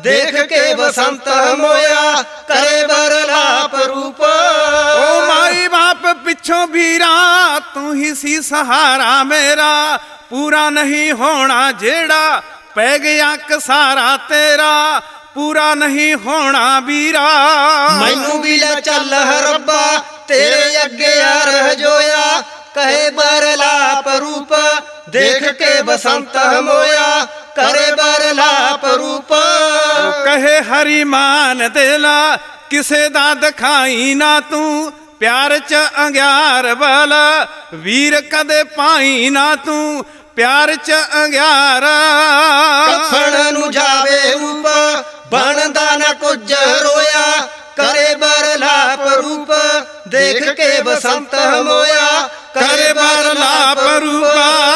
ਦੇਖ ਕੇ ਬਸੰਤ ਮੋਇਆ ਕਰੇ ਬਰਲਾਪ ਰੂਪ। ਓ ਮਾਈ ਬਾਪ ਪਿੱਛੋਂ ਵੀਰਾ ਤੂੰ ਹੀ ਸੀ ਸਹਾਰਾ ਮੇਰਾ, ਪੂਰਾ ਨਹੀਂ ਹੋਣਾ ਜਿਹੜਾ ਪੈ ਗਿਆ ਕਸਾਰਾ ਤੇਰਾ, ਪੂਰਾ ਨਹੀਂ ਹੋਣਾ ਵੀਰਾ। ਮੈਨੂੰ ਵੀ ਲੈ ਚੱਲ ਰੱਬਾ ਤੇਰੇ ਅੱਗੇ ਅਰਹ ਜੋਇਆ ਕਹੇ ਬਰਲਾਪ ਰੂਪ, ਦੇਖ ਕੇ ਬਸੰਤ ਮੋਇਆ ਕਰੇ ਬਰਲਾਪ ਰੂਪ। ਕਹੇ ਹਰੀ ਮਾਨ ਦੇ ਲਾ ਕਿਸੇ ਦਾ ਦਿਖਾਈ ਨਾ ਤੂੰ, ਪਿਆਰ ਚ ਅੰਗਿਆਰ ਵਾਲਾ ਵੀਰ ਕਦੇ ਪਾਈ ਨਾ ਤੂੰ, ਪਿਆਰ ਚ ਅੰਗਿਆਰ। ਕਫਣ ਨੂੰ ਜਾਵੇ ਰੂਪ ਬਣਦਾ ਨਾ ਕੁਝ ਰੋਇਆ ਕਰੇ ਬਰਲਾਪ ਰੂਪ, ਦੇਖ ਕੇ ਬਸੰਤ ਮੋਇਆ ਕਰੇ ਬਰਲਾਪ ਰੂਪ।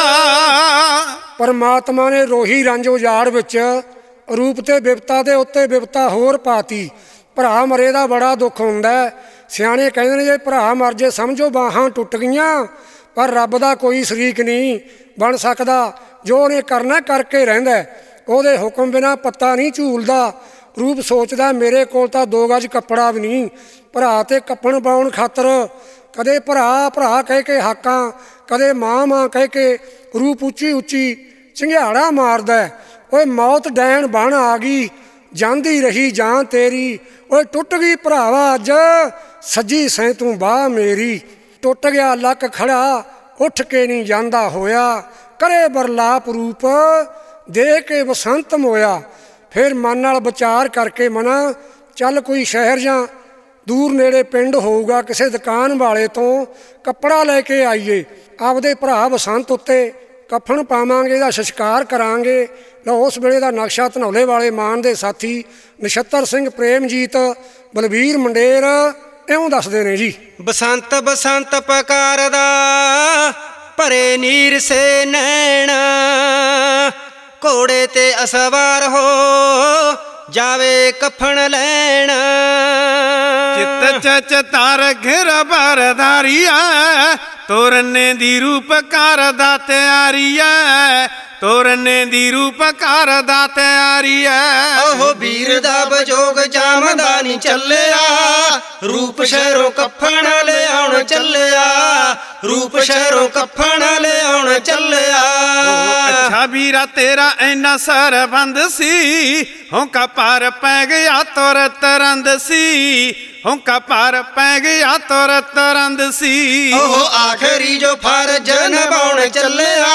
ਪਰਮਾਤਮਾ ਨੇ ਰੋਹੀ ਰੰਜ ਉਜਾੜ ਵਿੱਚ ਰੂਪ ਤੇ ਬਿਪਤਾ ਦੇ ਉੱਤੇ ਬਿਪਤਾ ਹੋਰ ਪਾਤੀ। ਭਰਾ ਮਰੇ ਦਾ ਬੜਾ ਦੁੱਖ ਹੁੰਦਾ। ਸਿਆਣੇ ਕਹਿੰਦੇ ਨੇ ਜੇ ਭਰਾ ਮਰ ਜੇ ਸਮਝੋ ਬਾਹਾਂ ਟੁੱਟ ਗਈਆਂ, ਪਰ ਰੱਬ ਦਾ ਕੋਈ ਸ਼ਰੀਕ ਨਹੀਂ ਬਣ ਸਕਦਾ। ਜੋ ਉਹਨੇ ਕਰਨਾ ਕਰਕੇ ਰਹਿੰਦਾ, ਉਹਦੇ ਹੁਕਮ ਬਿਨਾਂ ਪੱਤਾ ਨਹੀਂ ਝੂਲਦਾ। ਰੂਪ ਸੋਚਦਾ ਮੇਰੇ ਕੋਲ ਤਾਂ ਦੋ ਗਜ ਕੱਪੜਾ ਵੀ ਨਹੀਂ, ਭਰਾ ਤੇ ਕੱਪਣ ਪਾਉਣ ਖਾਤਰ ਕਦੇ ਭਰਾ ਭਰਾ ਕਹਿ ਕੇ ਹਾਕਾਂ, ਕਦੇ ਮਾਂ ਮਾਂ ਕਹਿ ਕੇ ਰੂਪ ਉੱਚੀ ਉੱਚੀ ਚੰਗਿਆੜਾ ਮਾਰਦਾ। ਓਏ ਮੌਤ ਡੈਣ ਬਣ ਆ ਗਈ ਜਾਂਦੀ ਰਹੀ ਜਾਂ ਤੇਰੀ, ਓਏ ਟੁੱਟ ਗਈ ਭਰਾਵਾ ਅੱਜ ਸੱਜੀ ਸੈਂ ਤੂੰ ਬਾਹ ਮੇਰੀ। ਟੁੱਟ ਗਿਆ ਲੱਕ ਖੜਾ ਉੱਠ ਕੇ ਨਹੀਂ ਜਾਂਦਾ ਹੋਇਆ ਕਰੇ ਬਰਲਾਪ ਰੂਪ, ਦੇ ਕੇ ਬਸੰਤ ਮੋਇਆ। ਫਿਰ ਮਨ ਨਾਲ ਵਿਚਾਰ ਕਰਕੇ ਮਨਾ ਚੱਲ ਕੋਈ ਸ਼ਹਿਰ ਜਾਂ ਦੂਰ ਨੇੜੇ ਪਿੰਡ ਹੋਊਗਾ ਕਿਸੇ ਦੁਕਾਨ ਵਾਲੇ ਤੋਂ ਕੱਪੜਾ ਲੈ ਕੇ ਆਈਏ, ਆਪਦੇ ਭਰਾ ਬਸੰਤ ਉੱਤੇ ਕਫਨ ਪਾਵਾਂਗੇ, ਇਹਦਾ ਸੰਸਕਾਰ ਕਰਾਂਗੇ। ਲਓ ਉਸ ਵੇਲੇ ਦਾ ਨਕਸ਼ਾ ਧਨੌਲੇ ਵਾਲੇ ਮਾਨ ਦੇ ਸਾਥੀ ਨਛੱਤਰ ਸਿੰਘ ਪ੍ਰੇਮਜੀਤ ਬਲਬੀਰ ਮੰਡੇਰ ਇਉਂ ਦੱਸਦੇ ਨੇ ਜੀ। ਬਸੰਤ ਬਸੰਤ ਪਕਾਰਦਾ ਭਰੇ ਨੀਰ ਸੇ ਨੈਣ, ਘੋੜੇ ਤੇ ਅਸਵਾਰ ਹੋ ਜਾਵੇ ਕਫਨ ਲੈਣ। ਚਿੱਤ ਚ ਤਾਰ ਘਿਰ ਬਰਦਾਰੀਆ ਤੋਰਨੇ ਦੀ ਰੂਪ ਕਰਦਾ ਤਿਆਰੀ ਐ, ਤੋਰਨੇ ਦੀ ਰੂਪ ਕਰਦਾ ਤਿਆਰੀ ਐ। ਓਹ ਵੀਰ ਦਾ ਬਜੋਗ ਜਾਮਦਾ ਨੀ ਚੱਲਿਆ, ਰੂਪ ਸ਼ਹਿਰੋਂ ਕਫਨ ਲਿਆਉਣ ਚੱਲਿਆ, ਰੂਪ ਸ਼ਹਿਰੋਂ ਕਫਨ ਲਿਆਉਣ ਚੱਲਿਆ। ਅੱਛਾ ਵੀਰਾ ਤੇਰਾ ਐਨਾ ਸਰਬੰਦ ਸੀ, ਹੋਂਕਾ ਪਾਰ ਪੈ ਗਿਆ ਤੁਰ ਤਰੰਦ ਸੀ, ਹੋਂਕਾ ਪਾਰ ਪੈ ਗਿਆ ਤੁਰ ਤਰੰਦ ਸੀ। ਉਹ ਆਖਰੀ ਜੋ ਫਰਜ਼ ਨਿਭਾਉਣ ਚੱਲਿਆ,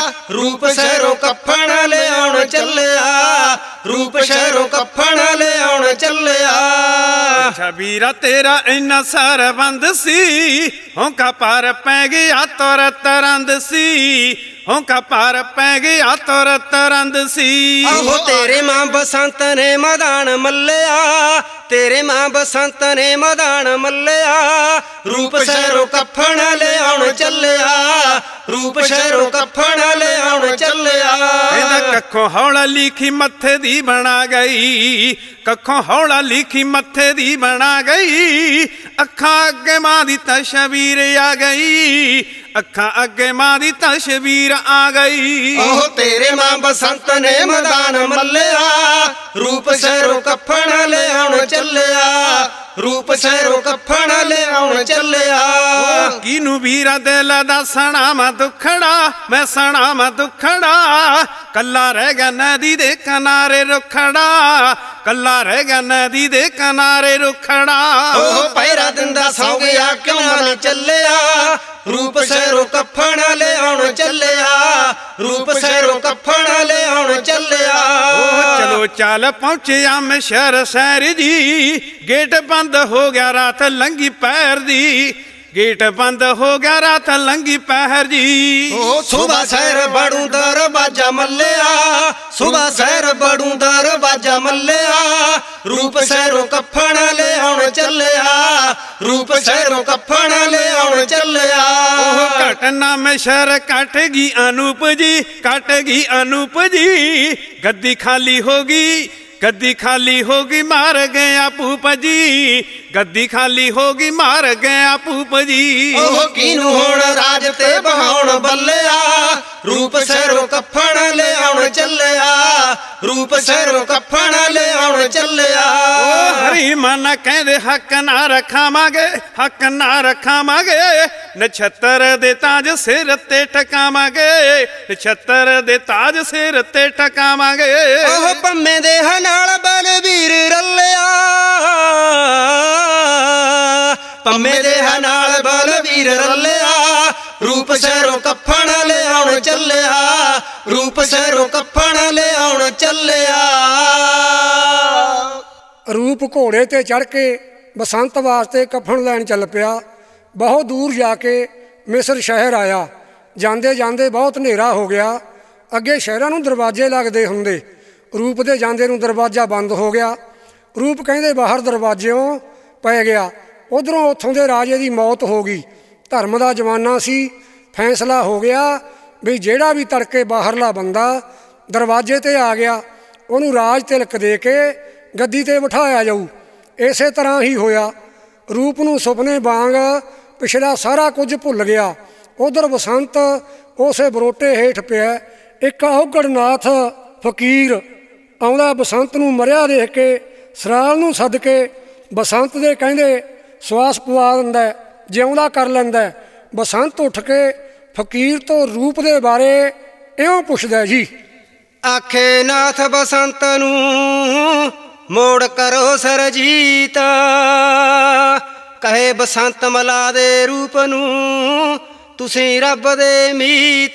ਰੂਪ ਸ਼ਹਿਰੋਂ ਕਫਨ ਲਿਆਉਣ ਚੱਲਿਆ, ਰੂਪ ਸ਼ਹਿਰੋਂ ਕਫਨ ਲਿਆਉਣ ਚੱਲਿਆ। ਅੱਛਾ ਵੀਰਾ ਤੇਰਾ ਐਨਾ ਸਰਬੰਦ ਸੀ, ਹੋਂਕਾ ਪਾਰ ਪੈ ਗਿਆ ਤੁਰ ਤਰੰਦ ਸੀ, ਹੋਂਕਾ ਪਾਰ ਪੈ ਗਿਆ ਤੁਰ ਤਰੰਦ ਸੀ। ਆਹੋ ਤੇਰੇ ਮਾਂ ਬਸੰਤ ਨੇ ਮੈਦਾਨ ਮੱਲਿਆ, ਤੇਰੇ ਮਾਂ ਬਸੰਤ ਨੇ ਮੈਦਾਨ ਮੱਲਿਆ, ਰੂਪ ਸ਼ਹਿਰੋਂ ਕਫਨ ਲਿਆਉਣ ਚੱਲਿਆ, ਰੂਪ ਸ਼ਹਿਰੋਂ ਕਫਨ ਲਿਆਉਣ ਚੱਲਿਆ। ਇਹਦਾ ਕੱਖੋਂ ਹੌਲਾ ਲਿਖੀ ਮੱਥੇ ਦੀ ਬਣਾ ਗਈ, ਕੱਖੋਂ ਹੌਲਾ ਲਿਖੀ ਮੱਥੇ ਦੀ ਬਣਾ ਗਈ, ਅੱਖਾਂ ਅੱਗੇ ਮਾਂ ਦੀ ਤਸਵੀਰ ਆ ਗਈ, ਅੱਖਾਂ ਅੱਗੇ ਮਾਂ ਦੀ ਤਸਵੀਰ ਆ ਗਈ। ਉਹ ਤੇਰੇ ਮਾਂ ਬਸੰਤ ਨੇ ਮੈਦਾਨ ਮੱਲਿਆ, ਰੂਪ ਸ਼ਹਿਰੋਂ ਕਫਨ ਲਿਆਉਣ ਚੱਲਿਆ, ਰੂਪ ਸ਼ਹਿਰੋਂ ਕਫਨ ਲਿਆਉਣ ਚੱਲਿਆ। ਕਿਨੂੰ ਵੀਰਾ ਦਿਲ ਦਾ ਸਣਾ ਮੈਂ ਦੁਖੜਾ, ਮੈਂ ਸਣਾ ਮੈਂ ਦੁਖੜਾ, ਕੱਲਾ ਰਹਿ ਗਿਆ ਨਦੀ ਦੇ ਕਿਨਾਰੇ ਰੁਖੜਾ, ਕੱਲਾ ਰਹਿ ਗਿਆ ਨਦੀ ਦੇ ਕਿਨਾਰੇ ਰੁਖੜਾ। ਉਹ ਪਹਿਰਾ ਦਿੰਦਾ ਸੌ ਗਿਆ ਕਿਉਂ ਮਨ ਚੱਲਿਆ, ਰੂਪ ਸ਼ਹਿਰੋਂ ਕਫਨ ਲਿਆਉਣ ਚੱਲਿਆ, ਰੂਪ ਸ਼ਹਿਰੋਂ ਕਫਨ ਲਿਆਉਣ ਚੱਲਿਆ। ਚਲੋ ਚੱਲ ਪਹੁੰਚਿਆ ਮੈਂ ਸ਼ਹਿਰ ਸ਼ਹਿਰ ਜੀ, ਗੇਟ ਬੰਦ ਹੋ ਗਿਆ ਰਾਤ ਲੰਗੀ ਪੈਰ ਦੀ, ਗੇਟ ਬੰਦ ਹੋ ਗਿਆ ਰਾਤ ਲੰਗੀ ਪਹਿਰ ਜੀ। ਉਹ ਸੁਬਾ ਸ਼ਹਿਰ ਬੜੂ ਦਰਵਾਜਾ ਮੱਲਿਆ, ਸੁਬਾ ਸ਼ਹਿਰ ਬੜੂ ਦਰਵਾਜਾ ਮੱਲਿਆ, ਰੂਪ ਸ਼ਹਿਰੋਂ ਕਫਨ ਲਿਆਉਣ ਚੱਲਿਆ, ਰੂਪ ਸ਼ਹਿਰੋਂ ਕਫਨ ਲਿਆਉਣ ਚੱਲਿਆ। ਉਹ ਘਟਨਾ ਮੈਂ ਸ਼ਹਿਰ ਕੱਟ ਗਈ ਅਨੂਪ ਜੀ, ਕੱਟ ਗਈ ਅਨੂਪ ਜੀ, ਗੱਦੀ ਖਾਲੀ ਹੋ ਗਈ, ਗੱਦੀ ਖਾਲੀ ਹੋ ਗਈ ਮਾਰ ਗਿਆ ਭੂਪ ਜੀ, ਗੱਦੀ ਖਾਲੀ ਹੋ ਗਈ ਮਾਰ ਗਿਆ ਭੂਪ ਜੀ। ਉਹ ਕਿਨੂੰ ਹੁਣ ਰਾਜ ਤੇ ਬਹਾਉਣ ਬੱਲਿਆ, ਰੂਪ ਸ਼ਹਿਰੋਂ ਕਫਨ ਲਿਆਉਣ ਚੱਲਿਆ, ਰੂਪ ਸਿਰੋਂ ਕਫਨ ਲਿਆਉਣ ਚੱਲਿਆ। ਓ ਹਰੀ ਮਨ ਕਹਿੰਦੇ ਹੱਕ ਨਾ ਰੱਖਾਵਾਂਗੇ, ਹੱਕ ਨਾ ਰੱਖਾਵਾਂਗੇ, ਨਛੱਤਰ ਦੇ ਤਾਜ ਸਿਰ ਤੇ ਟਿਕਾਵਾਂਗੇ, ਨਛੱਤਰ ਦੇ ਤਾਜ ਸਿਰ ਤੇ ਟਿਕਾਵਾਂਗੇ। ਉਹ ਪੰਮੇ ਦੇ ਨਾਲ ਬਲਵੀਰ ਰਲਿਆ, ਪੰਮੇ ਦੇ ਨਾਲ ਬਲਵੀਰ ਰਲਿਆ, ਰੂਪ ਸਿਰੋਂ ਕਫਨ ਲਿਆਉਣ ਚੱਲਿਆ, ਰੂਪ ਸਿਰੋਂ ਕਫਨ ਲਿਆਉਣ ਚੱਲਿਆ। ਰੂਪ ਘੋੜੇ ਤੇ ਚੜ੍ਹ ਕੇ ਬਸੰਤ ਵਾਸਤੇ ਕਫਨ ਲੈਣ ਚੱਲ ਪਿਆ। ਬਹੁਤ ਦੂਰ ਜਾ ਕੇ ਮਿਸਰ ਸ਼ਹਿਰ ਆਇਆ। ਜਾਂਦੇ ਜਾਂਦੇ ਬਹੁਤ ਹਨੇਰਾ ਹੋ ਗਿਆ। ਅੱਗੇ ਸ਼ਹਿਰਾਂ ਨੂੰ ਦਰਵਾਜ਼ੇ ਲੱਗਦੇ ਹੁੰਦੇ, ਰੂਪ ਦੇ ਜਾਂਦੇ ਨੂੰ ਦਰਵਾਜ਼ਾ ਬੰਦ ਹੋ ਗਿਆ। ਰੂਪ ਕਹਿੰਦੇ ਬਾਹਰ ਦਰਵਾਜ਼ਿਓਂ ਪੈ ਗਿਆ। ਉੱਧਰੋਂ ਉੱਥੋਂ ਦੇ ਰਾਜੇ ਦੀ ਮੌਤ ਹੋ ਗਈ। ਧਰਮ ਦਾ ਜ਼ਮਾਨਾ ਸੀ। ਫੈਸਲਾ ਹੋ ਗਿਆ ਵੀ ਜਿਹੜਾ ਵੀ ਤੜਕੇ ਬਾਹਰਲਾ ਬੰਦਾ ਦਰਵਾਜ਼ੇ 'ਤੇ ਆ ਗਿਆ ਉਹਨੂੰ ਰਾਜ ਤਿਲਕ ਦੇ ਕੇ ਗੱਦੀ 'ਤੇ ਬਿਠਾਇਆ ਜਾਊ। ਇਸੇ ਤਰ੍ਹਾਂ ਹੀ ਹੋਇਆ। ਰੂਪ ਨੂੰ ਸੁਪਨੇ ਵਾਂਗ ਪਿਛਲਾ ਸਾਰਾ ਕੁਝ ਭੁੱਲ ਗਿਆ। ਉਧਰ ਬਸੰਤ ਉਸੇ ਬਰੋਟੇ ਹੇਠ ਪਿਆ। ਇੱਕ ਔਗੜਨਾਥ ਫਕੀਰ ਆਉਂਦਾ ਬਸੰਤ ਨੂੰ ਮਰਿਆ ਦੇਖ ਕੇ ਸਰਾਲ ਨੂੰ ਸੱਦ ਕੇ ਬਸੰਤ ਦੇ ਕਹਿੰਦੇ ਸਵਾਸ ਪਵਾ ਦਿੰਦਾ, ਜਿਉਂਦਾ ਕਰ ਲੈਂਦਾ। ਬਸੰਤ ਉੱਠ ਕੇ ਫਕੀਰ ਤੋਂ ਰੂਪ ਦੇ ਬਾਰੇ ਇਉਂ ਪੁੱਛਦਾ ਜੀ। ਆਖੇ ਨਾਥ ਬਸੰਤ ਨੂੰ ਮੋੜ ਕਰੋ ਸਰਜੀਤ, ਕਹੇ ਬਸੰਤ ਮਲਾ ਦੇ ਰੂਪ ਨੂੰ ਤੁਸੀਂ ਰੱਬ ਦੇ ਮੀਤ।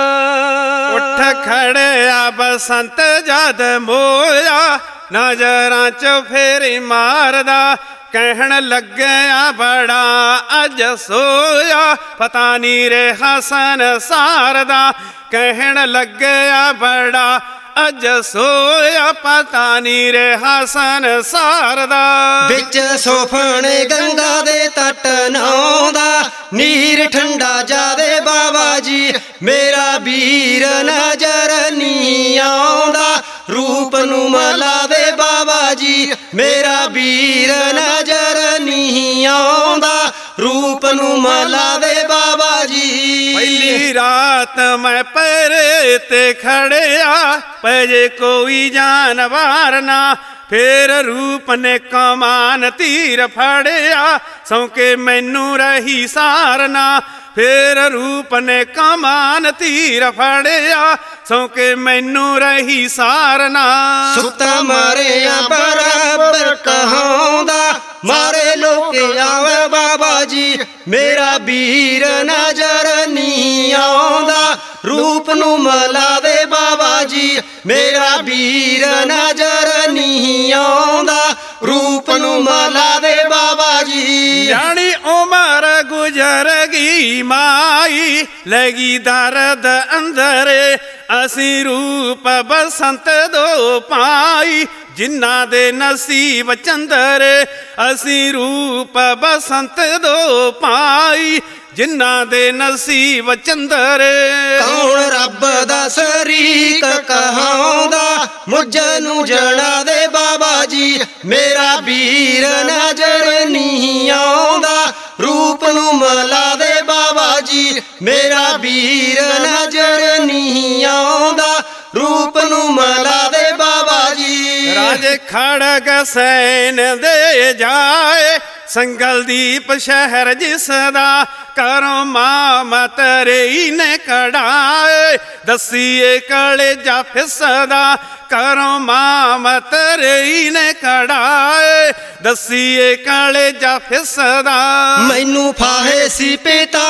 ਉੱਠ ਖੜਿਆ ਬਸੰਤ ਜਦ ਮੋਇਆ, ਨਜ਼ਰਾਂ 'ਚ ਫੇਰੀ ਮਾਰਦਾ, ਕਹਿਣ ਲੱਗਿਆ ਬੜਾ ਅੱਜ ਸੋਇਆ, ਪਤਾ ਨੀ ਰਿਹਾ ਸੰਸਾਰ ਦਾ, ਕਹਿਣ ਲੱਗਿਆ ਬੜਾ ਅੱਜ ਸੋਇਆ, ਪਤਾ ਨੀ ਰਿਹਾ ਸੰਸਾਰ ਦਾ। ਵਿੱਚ ਸੁਫਨੇ ਗੰਗਾ ਦੇ ਤਟ ਨਾਉਂਦਾ, ਨੀਰ ਠੰਡਾ ਜਾਦੇ ਬਾਬਾ ਜੀ, ਮੇਰਾ ਵੀਰ ਨਜ਼ਰ ਨੀ ਆਉਂਦਾ, ਰੂਪ ਨੂੰ ਮਲਾ ਦੇ ਬਾਬਾ ਜੀ, ਮੇਰਾ ਵੀਰ ਨਜ਼ਰ ਨੀ ਆਉਂਦਾ, ਰੂਪ ਨੂੰ ਮਲਾ ਦੇ ਬਾਬਾ ਜੀ। ਪਹਿਲੀ ਰਾਤ ਮੈਂ ਪੈਰੇ ਤੇ ਖੜਿਆ, ਪਏ ਕੋਈ ਜਾਨਵਾਰ ਨਾ, ਫੇਰ ਰੂਪ ਨੇ ਕਮਾਨ ਤੀਰ ਫੜਿਆ, ਸੌਂਕੇ ਮੈਨੂੰ ਰਹੀ ਸਾਰਨਾ, ਫੇਰ ਰੂਪ ਨੇ ਕਮਾਨ ਤੀਰ ਫੜਿਆ, ਸੌਂਕੇ ਮੈਨੂੰ ਰਹੀ ਸਾਰਨਾ। ਸੁੱਤਾ ਮਾਰਿਆ ਬਰਾਬਰ ਕਹਾਉਂਦਾ, ਮਾਰੇ ਲੋਕੇ ਆਵੇ ਬਾਬਾ ਜੀ, ਮੇਰਾ ਵੀਰ ਨਜ਼ਰ ਨੀ ਆਉਂਦਾ, ਰੂਪ ਨੂੰ ਮਲਾ ਦੇ ਬਾਬਾ ਜੀ, ਮੇਰਾ ਵੀਰ ਨਜ਼ਰ ਨੀ ਆਉਂਦਾ, ਰੂਪ ਨੂੰ ਮਲਾ ਦੇ ਬਾਬਾ ਜੀ। ਜਾਣੀ ਉਮਰ ਗੁਜ਼ਰ ਗਈ ਮਾਈ, ਲੱਗੀ ਦਰਦ ਅੰਦਰੇ, ਅਸੀਂ ਰੂਪ ਬਸੰਤ ਦੋ ਪਾਈ, ਜਿਨ੍ਹਾਂ ਦੇ ਨਸੀਬ ਚੰਦਰੇ, ਅਸੀਂ ਰੂਪ ਬਸੰਤ ਦੋ ਪਾਈ, ਜਿਨ੍ਹਾਂ ਦੇ ਨਸੀਬ ਚੰਦਰੇ। ਕੌਣ ਰੱਬ ਦਾ ਸ਼ਰੀਕ ਕਹਾਉਂਦਾ, ਮੁਝ ਨੂੰ ਜਣਾ ਦੇ ਬਾਬਾ ਜੀ, ਮੇਰਾ ਵੀਰ ਨਜ਼ਰ ਨੀ ਆਉਂਦਾ, ਰੂਪ ਨੂੰ ਮਲਾ ਦੇ ਬਾਬਾ ਜੀ, ਮੇਰਾ ਵੀਰ ਨਜ਼ਰ ਨੀ ਆਉਂਦਾ, ਰੂਪ ਨੂੰ ਮਲਾ ਦੇ ਬਾਬਾ ਜੀ। ਰਾਜੇ ਖੜਗ ਸੈਨ ਦੇ ਜਾਏ, ਸੰਗਲਦੀਪ ਸ਼ਹਿਰ ਜਿਸ ਦਾ, ਕਰੋ ਮਾਂ ਤੇਰੀ ਨੇ ਕਢਾਏ, ਦਸੀਏ ਕਲੇਜਾ ਫਿਸਦਾ, ਕਰੋ ਮਾਂ ਤੇਰੀ ਨੇ ਕਢਾਏ, ਦਸੀਏ ਕਲੇਜਾ ਫਿਸਦਾ। ਮੈਨੂੰ ਫਾਹੇ ਸੀ ਪਿਤਾ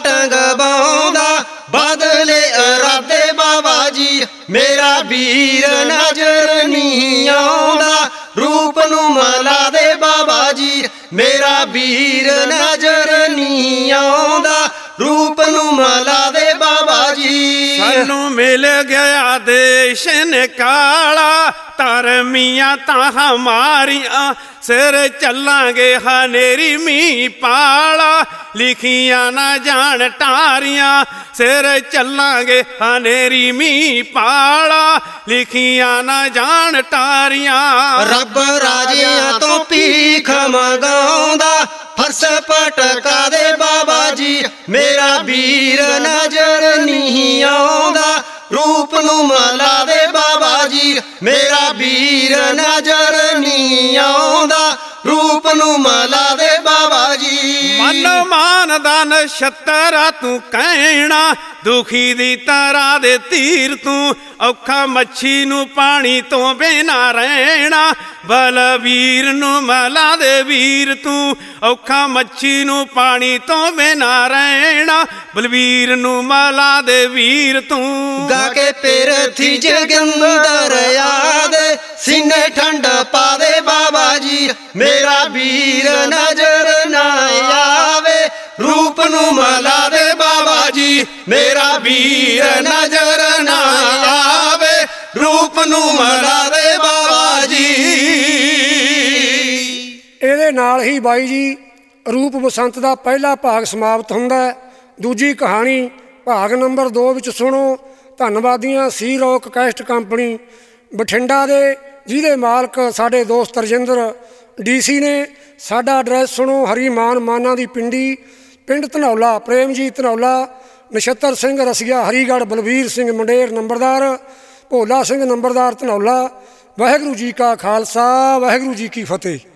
ਟੰਗਵਾਉਂਦਾ, ਬਦਲੇ ਇਰਾਦੇ ਬਾਬਾ ਜੀ, ਮੇਰਾ ਵੀਰ ਨਜ਼ਰ ਨੀ ਆਉਂਦਾ, ਰੂਪ ਨੂੰ ਮਲਾ ਦੇ ਬਾਬਾ ਜੀ, ਮੇਰਾ ਵੀਰ ਨਜ਼ਰ ਨੀ ਆਉਂਦਾ, ਰੂਪ ਨੂੰ ਮਲਾ ਦੇ ਬਾਬਾ ਜੀ। ਸਾਨੂੰ ਮਿਲ ਗਿਆ ਦੇਸ਼ ਨਿਕਾਲਾ, ਧਰਮੀਆਂ ਤਾਂ ਹਮਾਰੀਆਂ, ਸਿਰ ਚੱਲਾਂਗੇ ਹਨੇਰੀ ਮੀਂਹ ਪਾਲਾ, ਲਿਖੀਆਂ ਨਾ ਜਾਣ ਟਾਰੀਆਂ, ਸਿਰ ਚੱਲਾਂਗੇ ਹਨੇਰੀ ਮੀਂਹ ਪਾਲਾ, ਲਿਖੀਆਂ ਨਾ ਜਾਣ ਟਾਰੀਆਂ। ਰੱਬ ਰਾਜਿਆਂ ਤੋਂ ਭੀਖ ਮੰਗਾਉਂਦਾ, ਫਰਸ਼ ਪਟਕਾ ਦੇ ਬਾਬਾ ਜੀ, ਮੇਰਾ ਵੀਰ ਨਜ਼ਰ ਨੀ ਆਉਂਦਾ, ਰੂਪ ਨੂੰ ਮਲਾ ਦੇ ਬਾਬਾ ਜੀ, ਜੀ ਮੇਰਾ ਵੀਰ ਨਜ਼ਰ ਨਹੀਂ ਆਉਂਦਾ ਰੂਪ ਨੂੰ ਮਲਾ ਦੇ ਬਾਬਾ ਜੀ। ਮਨ ਮਾਨ ਦਾ ਨਛੱਤਰਾ ਤੂੰ ਕਹਿਣਾ ਦੁਖੀ ਦੀ ਤਰ੍ਹਾਂ ਦੇ ਧੀਰ ਤੂੰ ਔਖਾ ਮੱਛੀ ਨੂੰ ਪਾਣੀ ਤੋਂ ਬਿਨਾਂ ਰਹਿਣਾ ਬਲਵੀਰ ਨੂੰ ਮਲਾ ਦੇ ਵੀਰ ਤੂੰ ਔਖਾ ਮੱਛੀ ਨੂੰ ਪਾਣੀ ਤੋਂ ਬਿਨਾਂ ਰਹਿਣਾ ਬਲਵੀਰ ਨੂੰ ਮਲਾ ਦੇ ਵੀਰ ਤੂੰ। ਗਾ ਕੇ ਪਿਰਥੀ ਜੋਗਿੰਦਰ ਯਾਦ ਸੀਨੇ ਠੰਡ ਪਾ ਦੇ ਬਾਬਾ ਜੀ ਮੇਰਾ ਵੀਰ ਨਜ਼ਰ ਨਾ ਆਵੇ ਰੂਪ ਨੂੰ ਮਲਾ ਦੇ ਬਾਬਾ ਜੀ ਮੇਰਾ ਵੀਰ ਨਜ਼ਰ ਨਾ ਆਵੇ ਰੂਪ ਨੂੰ ਮਲਾ ਦੇ ਬਾਬਾ ਜੀ। ਇਹਦੇ ਨਾਲ ਹੀ ਬਾਈ ਜੀ ਰੂਪ ਬਸੰਤ ਦਾ ਪਹਿਲਾ ਭਾਗ ਸਮਾਪਤ ਹੁੰਦਾ ਹੈ। ਦੂਜੀ ਕਹਾਣੀ ਭਾਗ ਨੰਬਰ ਦੋ ਵਿੱਚ ਸੁਣੋ। ਧੰਨਵਾਦੀਆਂ ਸੀ ਰੌਕ ਕੈਸਟ ਕੰਪਨੀ ਬਠਿੰਡਾ ਦੇ, ਜਿਹਦੇ ਮਾਲਕ ਸਾਡੇ ਦੋਸਤ ਰਜਿੰਦਰ ਡੀ ਸੀ ਨੇ। ਸਾਡਾ ਐਡਰੈਸ ਸੁਣੋ, ਹਰੀ ਮਾਨ ਮਾਨਾ ਦੀ ਪਿੰਡੀ, ਪਿੰਡ ਧਨੌਲਾ, ਪ੍ਰੇਮਜੀਤ ਧਨੌਲਾ, ਨਛੱਤਰ ਸਿੰਘ ਰਸੀਆ ਹਰੀਗੜ੍ਹ, ਬਲਵੀਰ ਸਿੰਘ ਮੰਡੇਰ ਨੰਬਰਦਾਰ, ਭੋਲਾ ਸਿੰਘ ਨੰਬਰਦਾਰ ਧਨੌਲਾ। ਵਾਹਿਗੁਰੂ ਜੀ ਕਾ ਖਾਲਸਾ, ਵਾਹਿਗੁਰੂ ਜੀ ਕੀ ਫਤਿਹ।